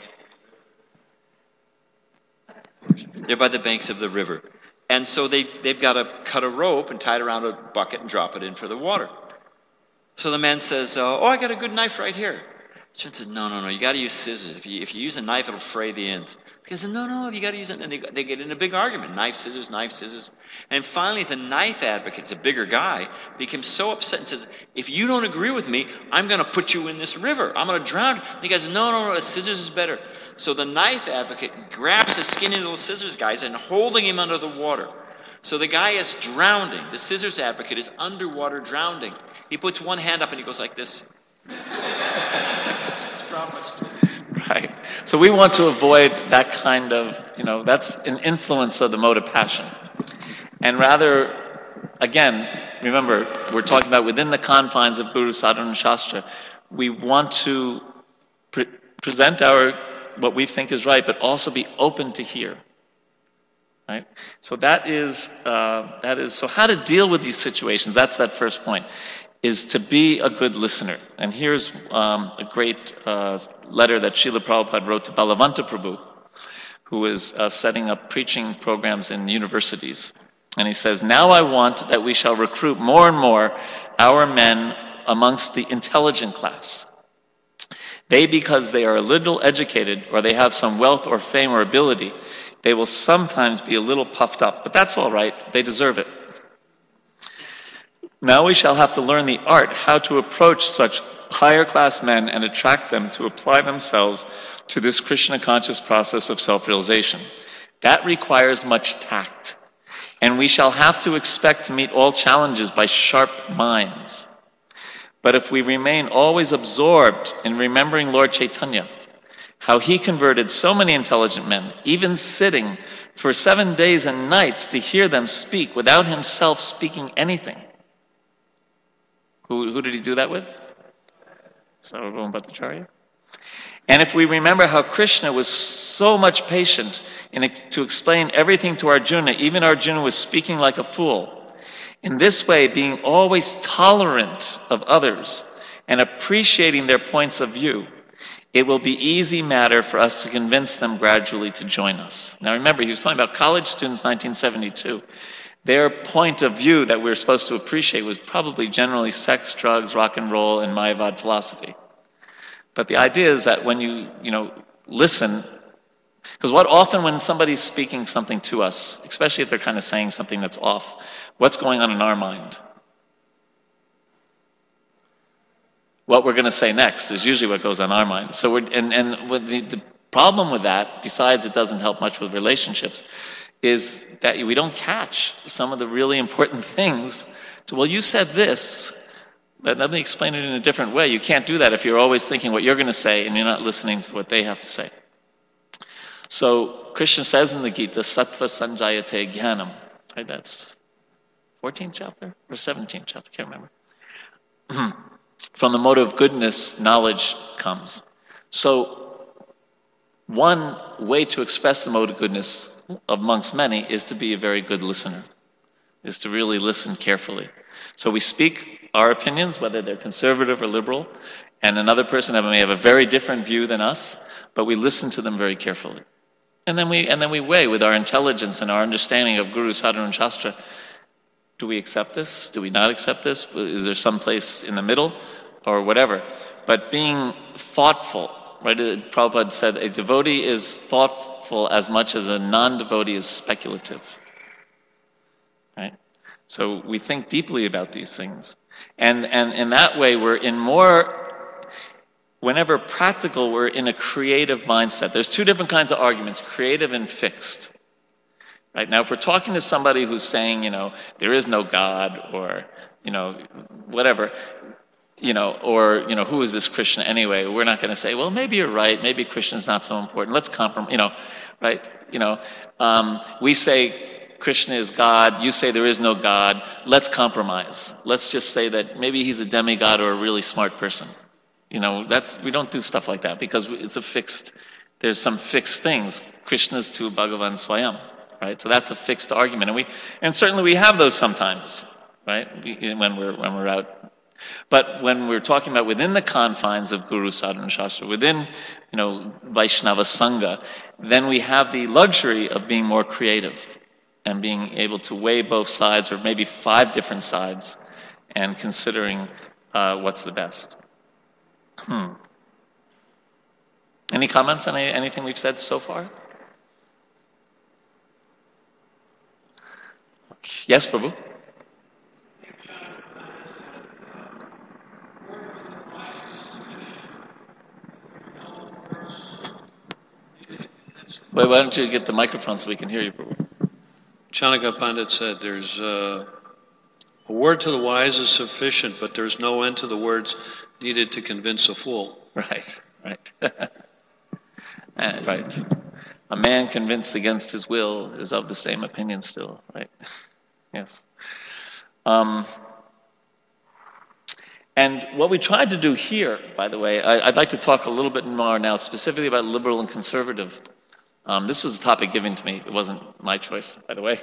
banks of the river. They're by the banks of the river. And so they've got to cut a rope and tie it around a bucket and drop it in for the water. So the man says, I got a good knife right here. Student said, no, you got to use scissors. If you use a knife, it'll fray the ends. He said, no, you got to use it. And they get in a big argument. Knife, scissors. And finally, the knife advocate, a bigger guy, becomes so upset and says, if you don't agree with me, I'm going to put you in this river. I'm going to drown you. And the guy says, no, scissors is better. So the knife advocate grabs the skinny little scissors guys and holding him under the water. So the guy is drowning. The scissors advocate is underwater drowning. He puts one hand up and he goes like this. Right. So we want to avoid that kind of, that's an influence of the mode of passion. And rather, again, remember, we're talking about within the confines of Guru, Sadhana, and Shastra. We want to present what we think is right, but also be open to hear. Right? So that is, so how to deal with these situations, that's that first point, is to be a good listener. And here's a great letter that Srila Prabhupada wrote to Balavanta Prabhu, who is setting up preaching programs in universities. And he says, now I want that we shall recruit more and more our men amongst the intelligent class. They, because they are a little educated, or they have some wealth or fame or ability, they will sometimes be a little puffed up, but that's all right, they deserve it. Now we shall have to learn the art how to approach such higher class men and attract them to apply themselves to this Krishna conscious process of self-realization. That requires much tact, and we shall have to expect to meet all challenges by sharp minds. But if we remain always absorbed in remembering Lord Chaitanya, how he converted so many intelligent men, even sitting for 7 days and nights to hear them speak without himself speaking anything. Who did he do that with? Sarvabhauma Bhattacharya. And if we remember how Krishna was so much patient to explain everything to Arjuna, even Arjuna was speaking like a fool. In this way, being always tolerant of others and appreciating their points of view, it will be easy matter for us to convince them gradually to join us. Now remember, he was talking about college students 1972. Their point of view that we're supposed to appreciate was probably generally sex, drugs, rock and roll, and Mayavad philosophy. But the idea is that when you listen, because what often when somebody's speaking something to us, especially if they're kind of saying something that's off, what's going on in our mind? What we're going to say next is usually what goes on our mind. So the problem with that, besides it doesn't help much with relationships, is that we don't catch some of the really important things. So, well, you said this, but let me explain it in a different way. You can't do that if you're always thinking what you're going to say and you're not listening to what they have to say. So Krishna says in the Gita, Sattva Sanjayate Jnanam. Right, that's 14th chapter or 17th chapter, I can't remember. From the mode of goodness, knowledge comes. So one way to express the mode of goodness amongst many is to be a very good listener, is to really listen carefully. So we speak our opinions, whether they're conservative or liberal, and another person may have a very different view than us, but we listen to them very carefully. And then we weigh with our intelligence and our understanding of Guru, Sadhana, and Shastra. Do we accept this? Do we not accept this? Is there some place in the middle? Or whatever. But being thoughtful, right? Prabhupada said a devotee is thoughtful as much as a non-devotee is speculative. Right? So we think deeply about these things. And in that way, whenever practical, we're in a creative mindset. There's two different kinds of arguments, creative and fixed. Right? Now, if we're talking to somebody who's saying, there is no God, or, whatever, or, who is this Krishna anyway? We're not going to say, well, maybe you're right. Maybe Krishna's not so important. Let's compromise, right? We say Krishna is God. You say there is no God. Let's compromise. Let's just say that maybe he's a demigod or a really smart person. We don't do stuff like that because there's some fixed things. Krishna's tu Bhagavan Swayam, right? So that's a fixed argument. And certainly we have those sometimes, right? When we're out. But when we're talking about within the confines of Guru, Sadhana, Shastra, within, Vaishnava Sangha, then we have the luxury of being more creative and being able to weigh both sides, or maybe 5 different sides, and considering what's the best. Any comments on anything we've said so far? Yes, Prabhu? Wait, why don't you get the microphone so we can hear you, Prabhu? Chanaka Pandit said there's a word to the wise is sufficient, but there's no end to the words needed to convince a fool. Right. Right. A man convinced against his will is of the same opinion still, right? Yes. And what we tried to do here, by the way, I'd like to talk a little bit more now specifically about liberal and conservative. This was a topic given to me. It wasn't my choice, by the way.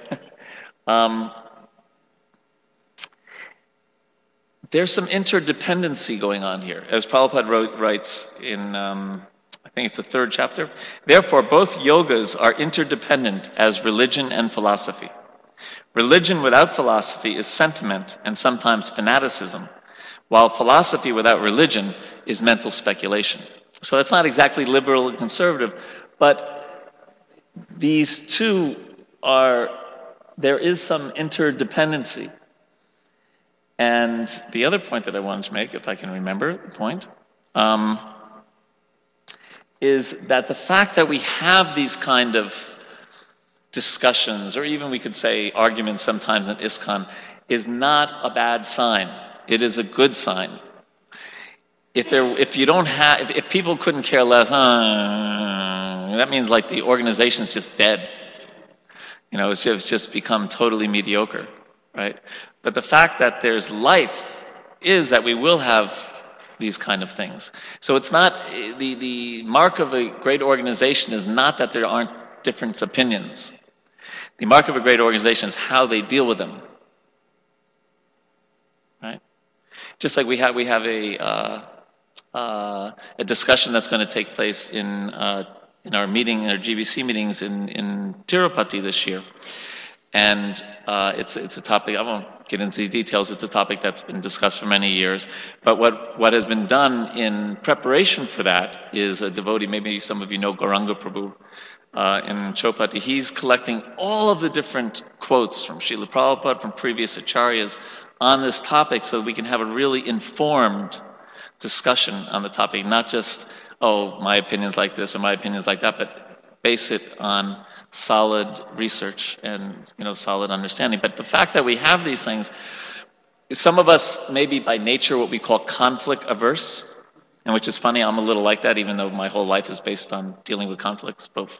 There's some interdependency going on here. As Prabhupada writes in, I think it's the 3rd chapter, therefore both yogas are interdependent as religion and philosophy. Religion without philosophy is sentiment and sometimes fanaticism, while philosophy without religion is mental speculation. So that's not exactly liberal and conservative, but these two there is some interdependency. And the other point that I wanted to make, if I can remember the point, is that the fact that we have these kind of discussions, or even we could say arguments sometimes in ISKCON, is not a bad sign. It is a good sign. If people couldn't care less, that means like the organization's just dead. It's just become totally mediocre, right? But the fact that there's life is that we will have these kind of things. So it's not, the mark of a great organization is not that there aren't different opinions. The mark of a great organization is how they deal with them, right? Just like we have a discussion that's going to take place in our GBC meetings in Tirupati this year. And it's a topic, I won't get into the details, it's a topic that's been discussed for many years. But what has been done in preparation for that is a devotee, maybe some of you know Gauranga Prabhu in Chopati. He's collecting all of the different quotes from Srila Prabhupada, from previous acharyas on this topic so that we can have a really informed discussion on the topic, not just, my opinion's like this or my opinion's like that, but base it on solid research and solid understanding. But the fact that we have these things, some of us may be by nature what we call conflict averse, and which is funny, I'm a little like that, even though my whole life is based on dealing with conflicts, both.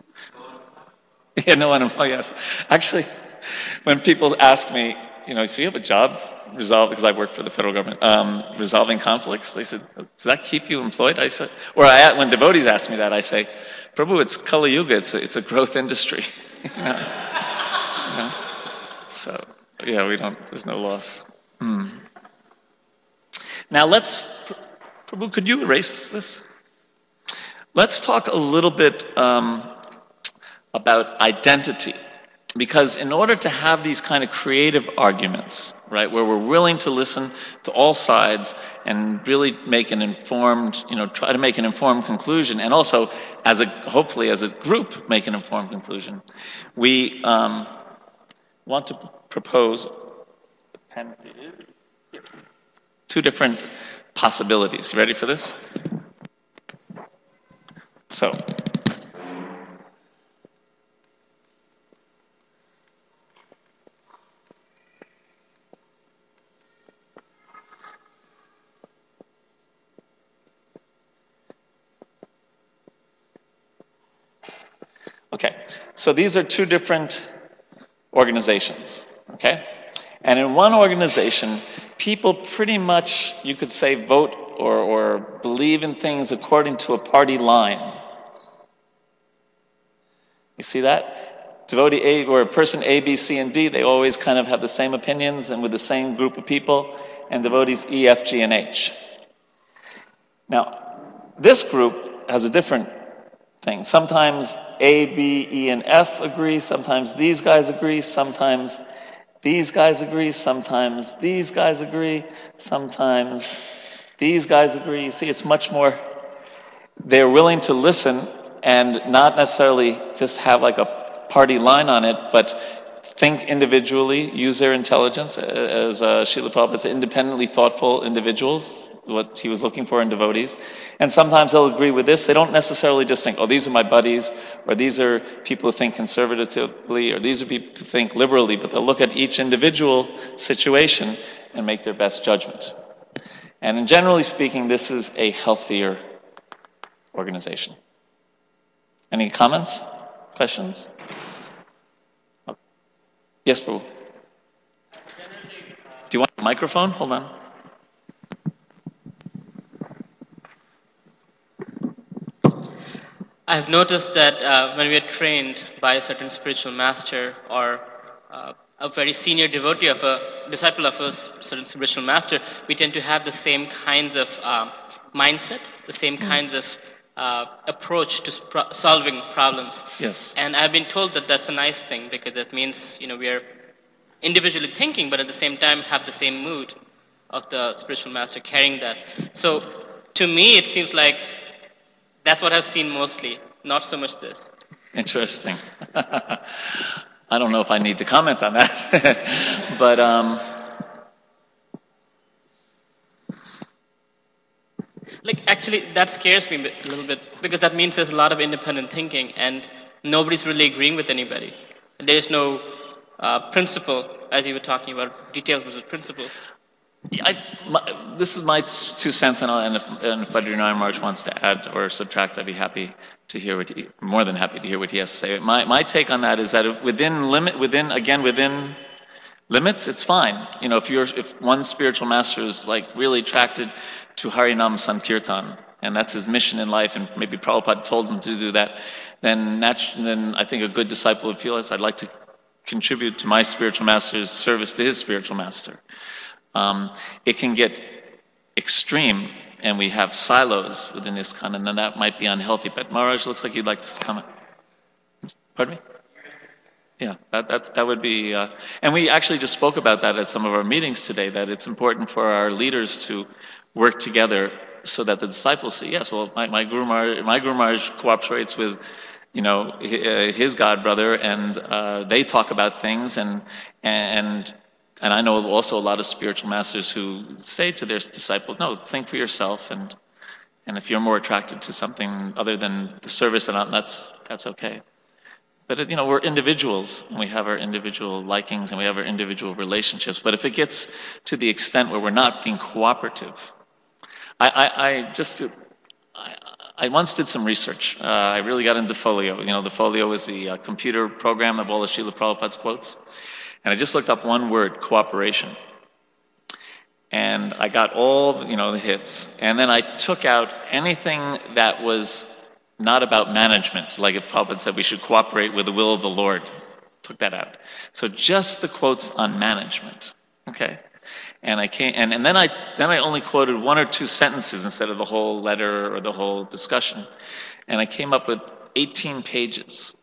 Yes. Actually, when people ask me, so you have a job because I work for the federal government, resolving conflicts, they said, does that keep you employed? I said, when devotees ask me that, I say, Prabhu, it's Kali Yuga, it's a growth industry. So, there's no loss. Now Prabhu, could you erase this? Let's talk a little bit about identity. Because in order to have these kind of creative arguments, right, where we're willing to listen to all sides and really make an informed, try to make an informed conclusion, and also hopefully as a group make an informed conclusion, we want to propose two different possibilities. You ready for this? So, okay, so these are two different organizations, okay? And in one organization, people pretty much, you could say, vote or believe in things according to a party line. You see that? Devotee A, or person A, B, C, and D, they always kind of have the same opinions and with the same group of people, and devotees E, F, G, and H. Now, this group has a different thing. Sometimes A, B, E, and F agree, sometimes these guys agree, sometimes these guys agree, sometimes these guys agree, sometimes these guys agree. You see, it's much more they're willing to listen and not necessarily just have like a party line on it, but think individually, use their intelligence, as Srila Prabhupada said, independently thoughtful individuals, what he was looking for in devotees. And sometimes they'll agree with this. They don't necessarily just think, oh, these are my buddies, or these are people who think conservatively, or these are people who think liberally, but they'll look at each individual situation and make their best judgment. And generally speaking, this is a healthier organization. Any comments? Questions? Yes, Prabhu. Do you want a microphone? Hold on. I've noticed that when we are trained by a certain spiritual master or a very senior devotee of a disciple of a certain spiritual master, we tend to have the same kinds of mindset, the same kinds of approach to solving problems. Yes. And I've been told that that's a nice thing because that means we are individually thinking, but at the same time have the same mood of the spiritual master carrying that. So to me, it seems like that's what I've seen mostly, not so much this. Interesting. I don't know if I need to comment on that, but actually, that scares me a little bit because that means there's a lot of independent thinking and nobody's really agreeing with anybody. There is no principle, as you were talking about, details versus principle. This is my 2 cents, and if Badrinaran Maharaj wants to add or subtract, I'd be happy to hear more than happy to hear what he has to say. My take on that is that within limits, it's fine. If one spiritual master is like really attracted to Harinam Sankirtan, and that's his mission in life, and maybe Prabhupada told him to do that, then I think a good disciple would feel I'd like to contribute to my spiritual master's service to his spiritual master. It can get extreme, and we have silos within ISKCON, and then that might be unhealthy. But Maharaj, looks like you'd like to comment. Pardon me? Yeah, that would be, and we actually just spoke about that at some of our meetings today, that it's important for our leaders to work together so that the disciples say, yes, well, my Guru Maharaj cooperates with, his god brother, and they talk about things, and I know also a lot of spiritual masters who say to their disciples, no, think for yourself, and if you're more attracted to something other than the service, then that's okay. But we're individuals, and we have our individual likings, and we have our individual relationships. But if it gets to the extent where we're not being cooperative, I once did some research. I really got into Folio. The Folio is the computer program of all of Srila Prabhupada's quotes. And I just looked up one word, cooperation. And I got all, the hits. And then I took out anything that was not about management. Like if Prabhupada said we should cooperate with the will of the Lord. Took that out. So just the quotes on management. Okay? And then I only quoted 1 or 2 sentences instead of the whole letter or the whole discussion. And I came up with 18 pages.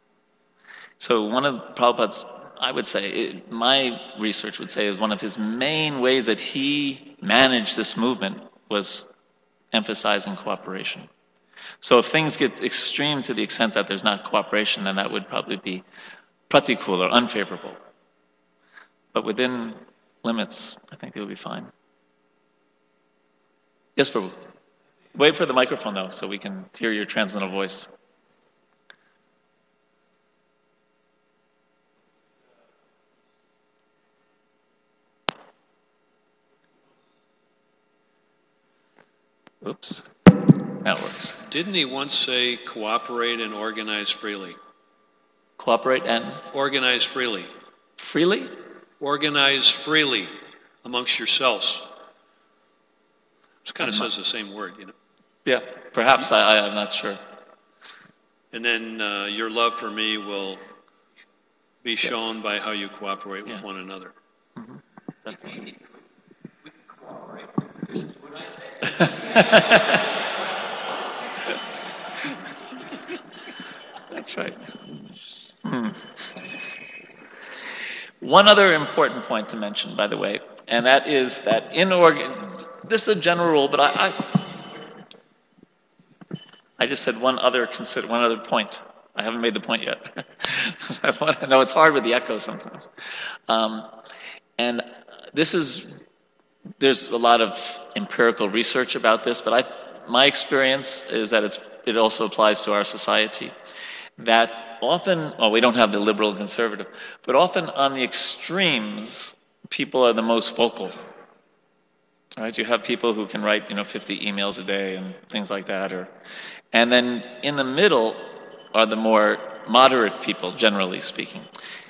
So one of Prabhupada's, I would say, my research would say, is one of his main ways that he managed this movement was emphasizing cooperation. So if things get extreme to the extent that there's not cooperation, then that would probably be pratikul or unfavorable. But within limits, I think it will be fine. Yes, Prabhu. Wait for the microphone, though, so we can hear your transcendental voice. Oops. That works. Didn't he once say cooperate and organize freely? Cooperate and? Organize freely. Freely? Organize freely amongst yourselves. It kind of says the same word, Yeah, perhaps. I'm not sure. And then your love for me will be shown by how you cooperate with one another. Mm-hmm. Definitely. We can cooperate. This is what I say. That's right. One other important point to mention, by the way, and that is that this is a general rule, but just said one other point. I haven't made the point yet. I know it's hard with the echo sometimes. And there's a lot of empirical research about this, but my experience is that it also applies to our society. That often, we don't have the liberal and conservative, but often on the extremes, people are the most vocal. Right? You have people who can write, 50 emails a day and things like that, and then in the middle are the more moderate people, generally speaking.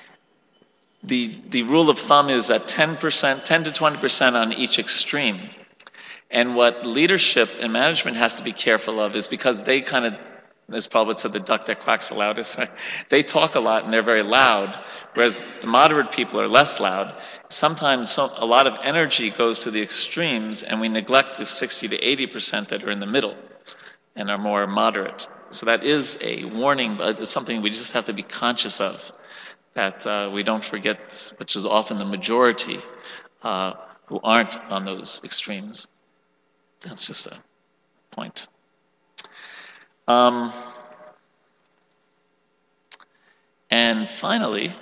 The rule of thumb is that 10 to 20% on each extreme. And what leadership and management has to be careful of is because they kind of, as Prabhupada said, the duck that quacks the loudest, right? They talk a lot and they're very loud, whereas the moderate people are less loud. Sometimes a lot of energy goes to the extremes and we neglect the 60 to 80% that are in the middle and are more moderate. So that is a warning, but it's something we just have to be conscious of, that we don't forget, which is often the majority who aren't on those extremes. That's just a point. And finally,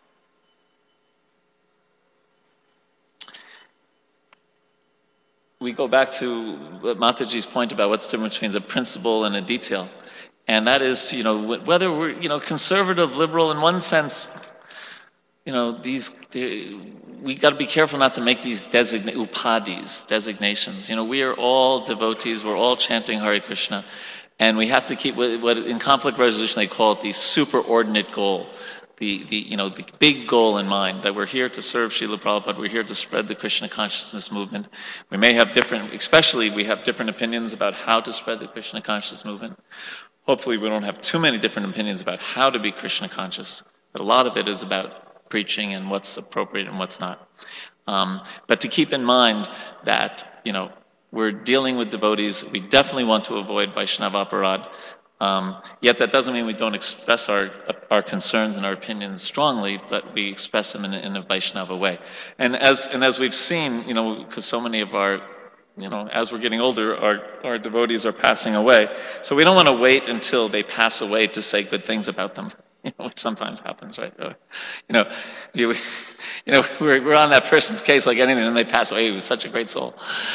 we go back to Mataji's point about what's the difference between a principle and a detail. And that is, whether we're, conservative, liberal, in one sense, we got to be careful not to make these designations. We are all devotees, we're all chanting Hare Krishna, and we have to keep what in conflict resolution they call it the superordinate goal, the big goal in mind, that we're here to serve Srila Prabhupada, we're here to spread the Krishna consciousness movement. We may have especially we have different opinions about how to spread the Krishna consciousness movement. Hopefully we don't have too many different opinions about how to be Krishna conscious, but a lot of it is about preaching and what's appropriate and what's not. But to keep in mind that, we're dealing with devotees, we definitely want to avoid Vaishnava aparad, yet that doesn't mean we don't express our concerns and our opinions strongly, but we express them in a Vaishnava way. And as we've seen, because so many of our as we're getting older, our devotees are passing away. So we don't want to wait until they pass away to say good things about them, which sometimes happens, right? We're on that person's case like anything, and they pass away. He was such a great soul,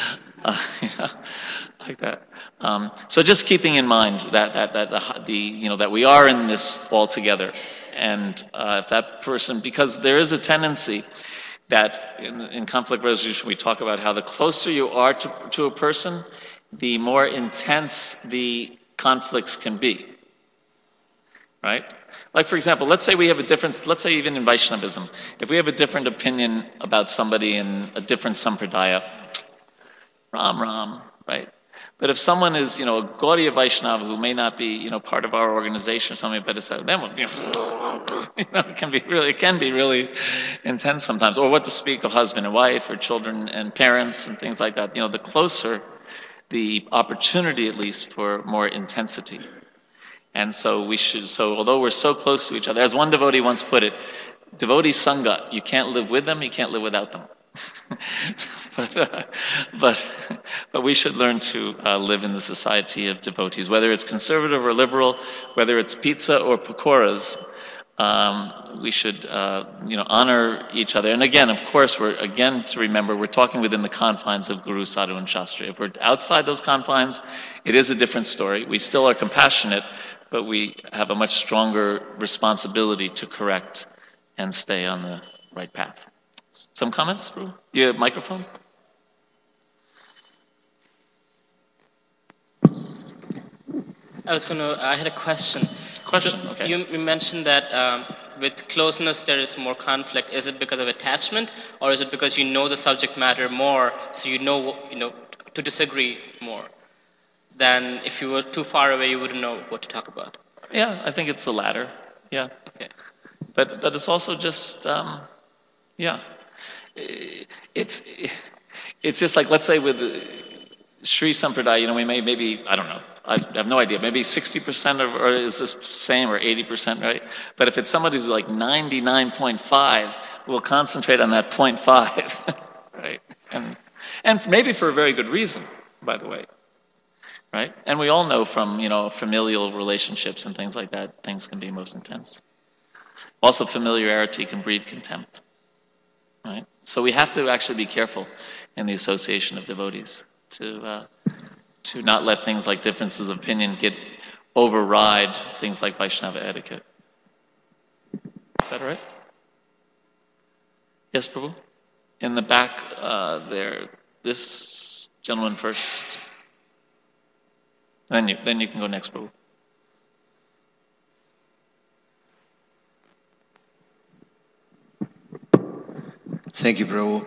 like that. So just keeping in mind that we are in this all together, and if that person, because there is a tendency that in conflict resolution we talk about how the closer you are to a person, the more intense the conflicts can be, right? Like, for example, let's say even in Vaishnavism, if we have a different opinion about somebody in a different sampradaya, Ram, right? But if someone is, a Gaudiya Vaishnava who may not be, part of our organization or something, but then it can be really intense sometimes. Or what to speak of husband and wife or children and parents and things like that. The closer, the opportunity at least for more intensity. And so although we're so close to each other, as one devotee once put it, devotee sangha, you can't live with them, you can't live without them. But we should learn to live in the society of devotees, whether it's conservative or liberal, whether it's pizza or pakoras. We should honor each other. And again, of course, to remember, we're talking within the confines of Guru, Sadhu, and Shastra. If we're outside those confines, it is a different story. We still are compassionate, but we have a much stronger responsibility to correct and stay on the right path. Some comments, Brew? You have a microphone? I had a question. Okay. You mentioned that with closeness there is more conflict. Is it because of attachment, or is it because you know the subject matter more, so you know to disagree more than if you were too far away, you wouldn't know what to talk about? Yeah, I think it's the latter. Yeah. Okay. But it's also just it's just like, let's say with Sri Sampradaya, we maybe I don't know. I have no idea. Maybe 60% or is the same, or 80%, right? But if it's somebody who's like 99.5, we'll concentrate on that 0.5, right? And maybe for a very good reason, by the way. right? And we all know from, familial relationships and things like that, things can be most intense. Also, familiarity can breed contempt, right? So we have to actually be careful in the association of devotees to not let things like differences of opinion override things like Vaishnava etiquette. Is that all right? Yes, Prabhu? In the back there, this gentleman first. Then you can go next, Prabhu. Thank you, Prabhu.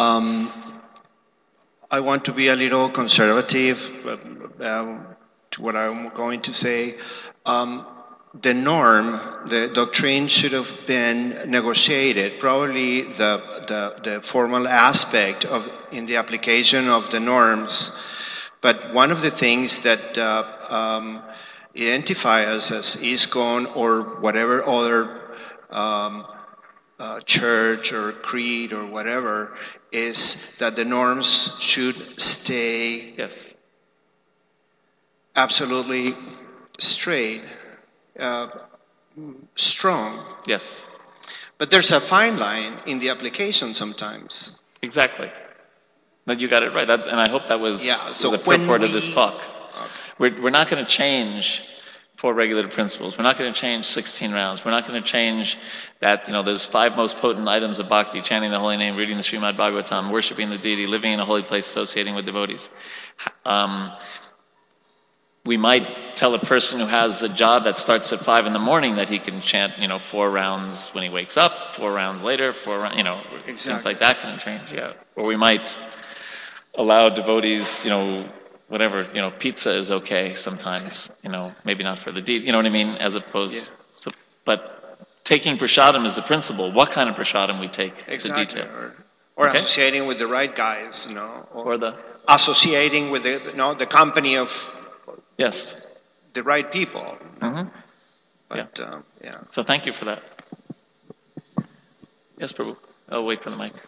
I want to be a little conservative to what I'm going to say. The norm, the doctrine should have been negotiated. Probably the formal aspect in the application of the norms. But one of the things that identify us as ISKCON or whatever other church or creed or whatever is that the norms should stay absolutely straight, strong. Yes. But there's a fine line in the application sometimes. Exactly. But you got it right. And I hope that was the purport of this talk. We're not going to change 4 regulative principles. We're not going to change 16 rounds. We're not going to change that, there's 5 most potent items of bhakti: chanting the holy name, reading the Srimad Bhagavatam, worshiping the deity, living in a holy place, associating with devotees. We might tell a person who has a job that starts at 5 in the morning that he can chant, 4 rounds when he wakes up, 4 rounds later, 4 rounds, Exactly. Things like that can change, Or we might allow devotees, whatever, pizza is okay sometimes, maybe not for the deed, you know what I mean, as opposed, but taking prasadam is the principle. What kind of prasadam we take is the detail. Or associating with the right guys, or the associating with the company of the right people. Mm-hmm. But, So thank you for that. Yes, Prabhu. I'll wait for the mic.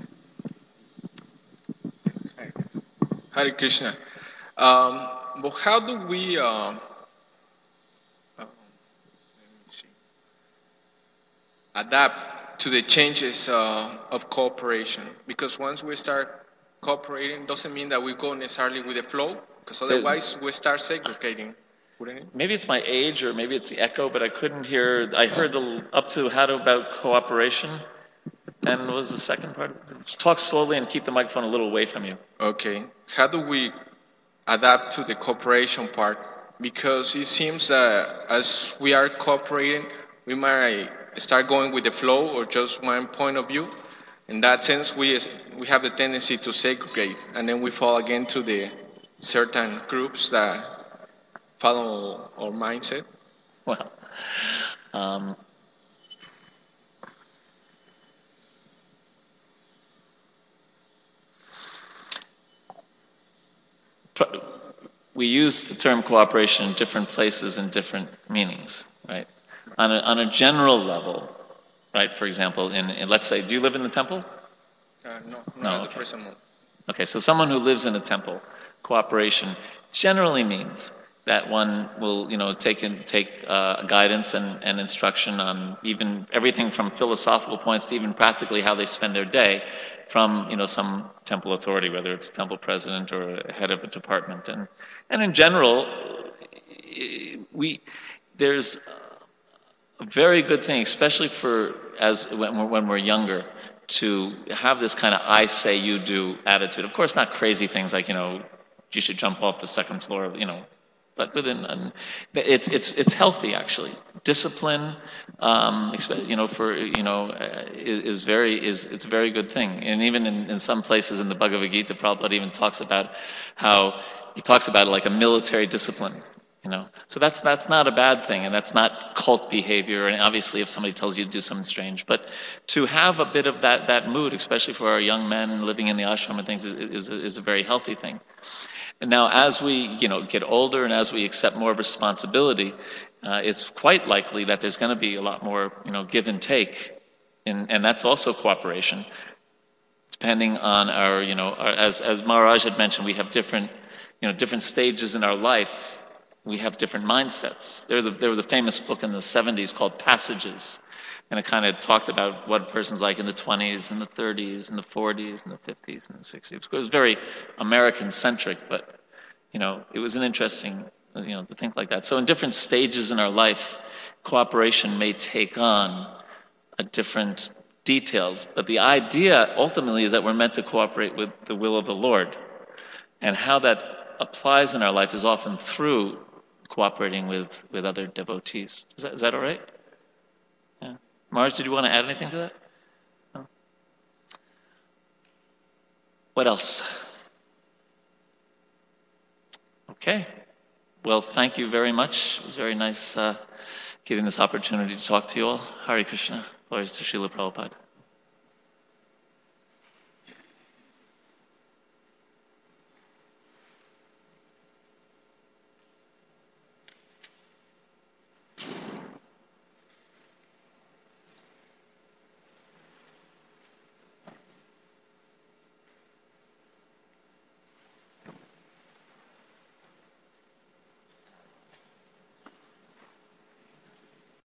Hare Krishna. But how do we adapt to the changes of cooperation? Because once we start cooperating, doesn't mean that we go necessarily with the flow, because otherwise we start segregating. Wouldn't it? Maybe it's my age, or maybe it's the echo, but I couldn't hear. I heard up to how to about cooperation. And what was the second part? Talk slowly and keep the microphone a little away from you. Okay. How do we adapt to the cooperation part? Because it seems that as we are cooperating, we might start going with the flow or just one point of view. In that sense, we have the tendency to segregate, and then we fall again to the certain groups that follow our mindset. Well, we use the term cooperation in different places and different meanings, right? On a general level, right? For example, in let's say, do you live in the temple? No, at the present moment. Okay, so someone who lives in a temple, cooperation generally means that one will, take guidance and instruction on even everything from philosophical points to even practically how they spend their day from, some temple authority, whether it's temple president or head of a department. And in general, there's a very good thing, especially when we're younger, to have this kind of I say you do attitude. Of course, not crazy things like, you should jump off the second floor, but it's healthy actually. Discipline, it's a very good thing. And even in some places in the Bhagavad Gita, Prabhupada even talks about how he talks about it like a military discipline. So that's not a bad thing, and that's not cult behavior. And obviously, if somebody tells you to do something strange, but to have a bit of that mood, especially for our young men living in the ashram and things, is a very healthy thing. And now, as we get older and as we accept more responsibility, it's quite likely that there's going to be a lot more give and take, and that's also cooperation. Depending on our as Maharaj had mentioned, we have different different stages in our life, we have different mindsets. There was a famous book in the 70s called Passages, and it kind of talked about what a person's like in the 20s and the 30s and the 40s and the 50s and the 60s. It was very American-centric, but it was an interesting, to think like that. So in different stages in our life, cooperation may take on a different details, but the idea ultimately is that we're meant to cooperate with the will of the Lord, and how that applies in our life is often through cooperating with other devotees. Is that all right? Yeah. Mars, did you want to add anything to that? No? What else? Okay. Well, thank you very much. It was very nice getting this opportunity to talk to you all. Hare Krishna. Glories to Srila Prabhupada.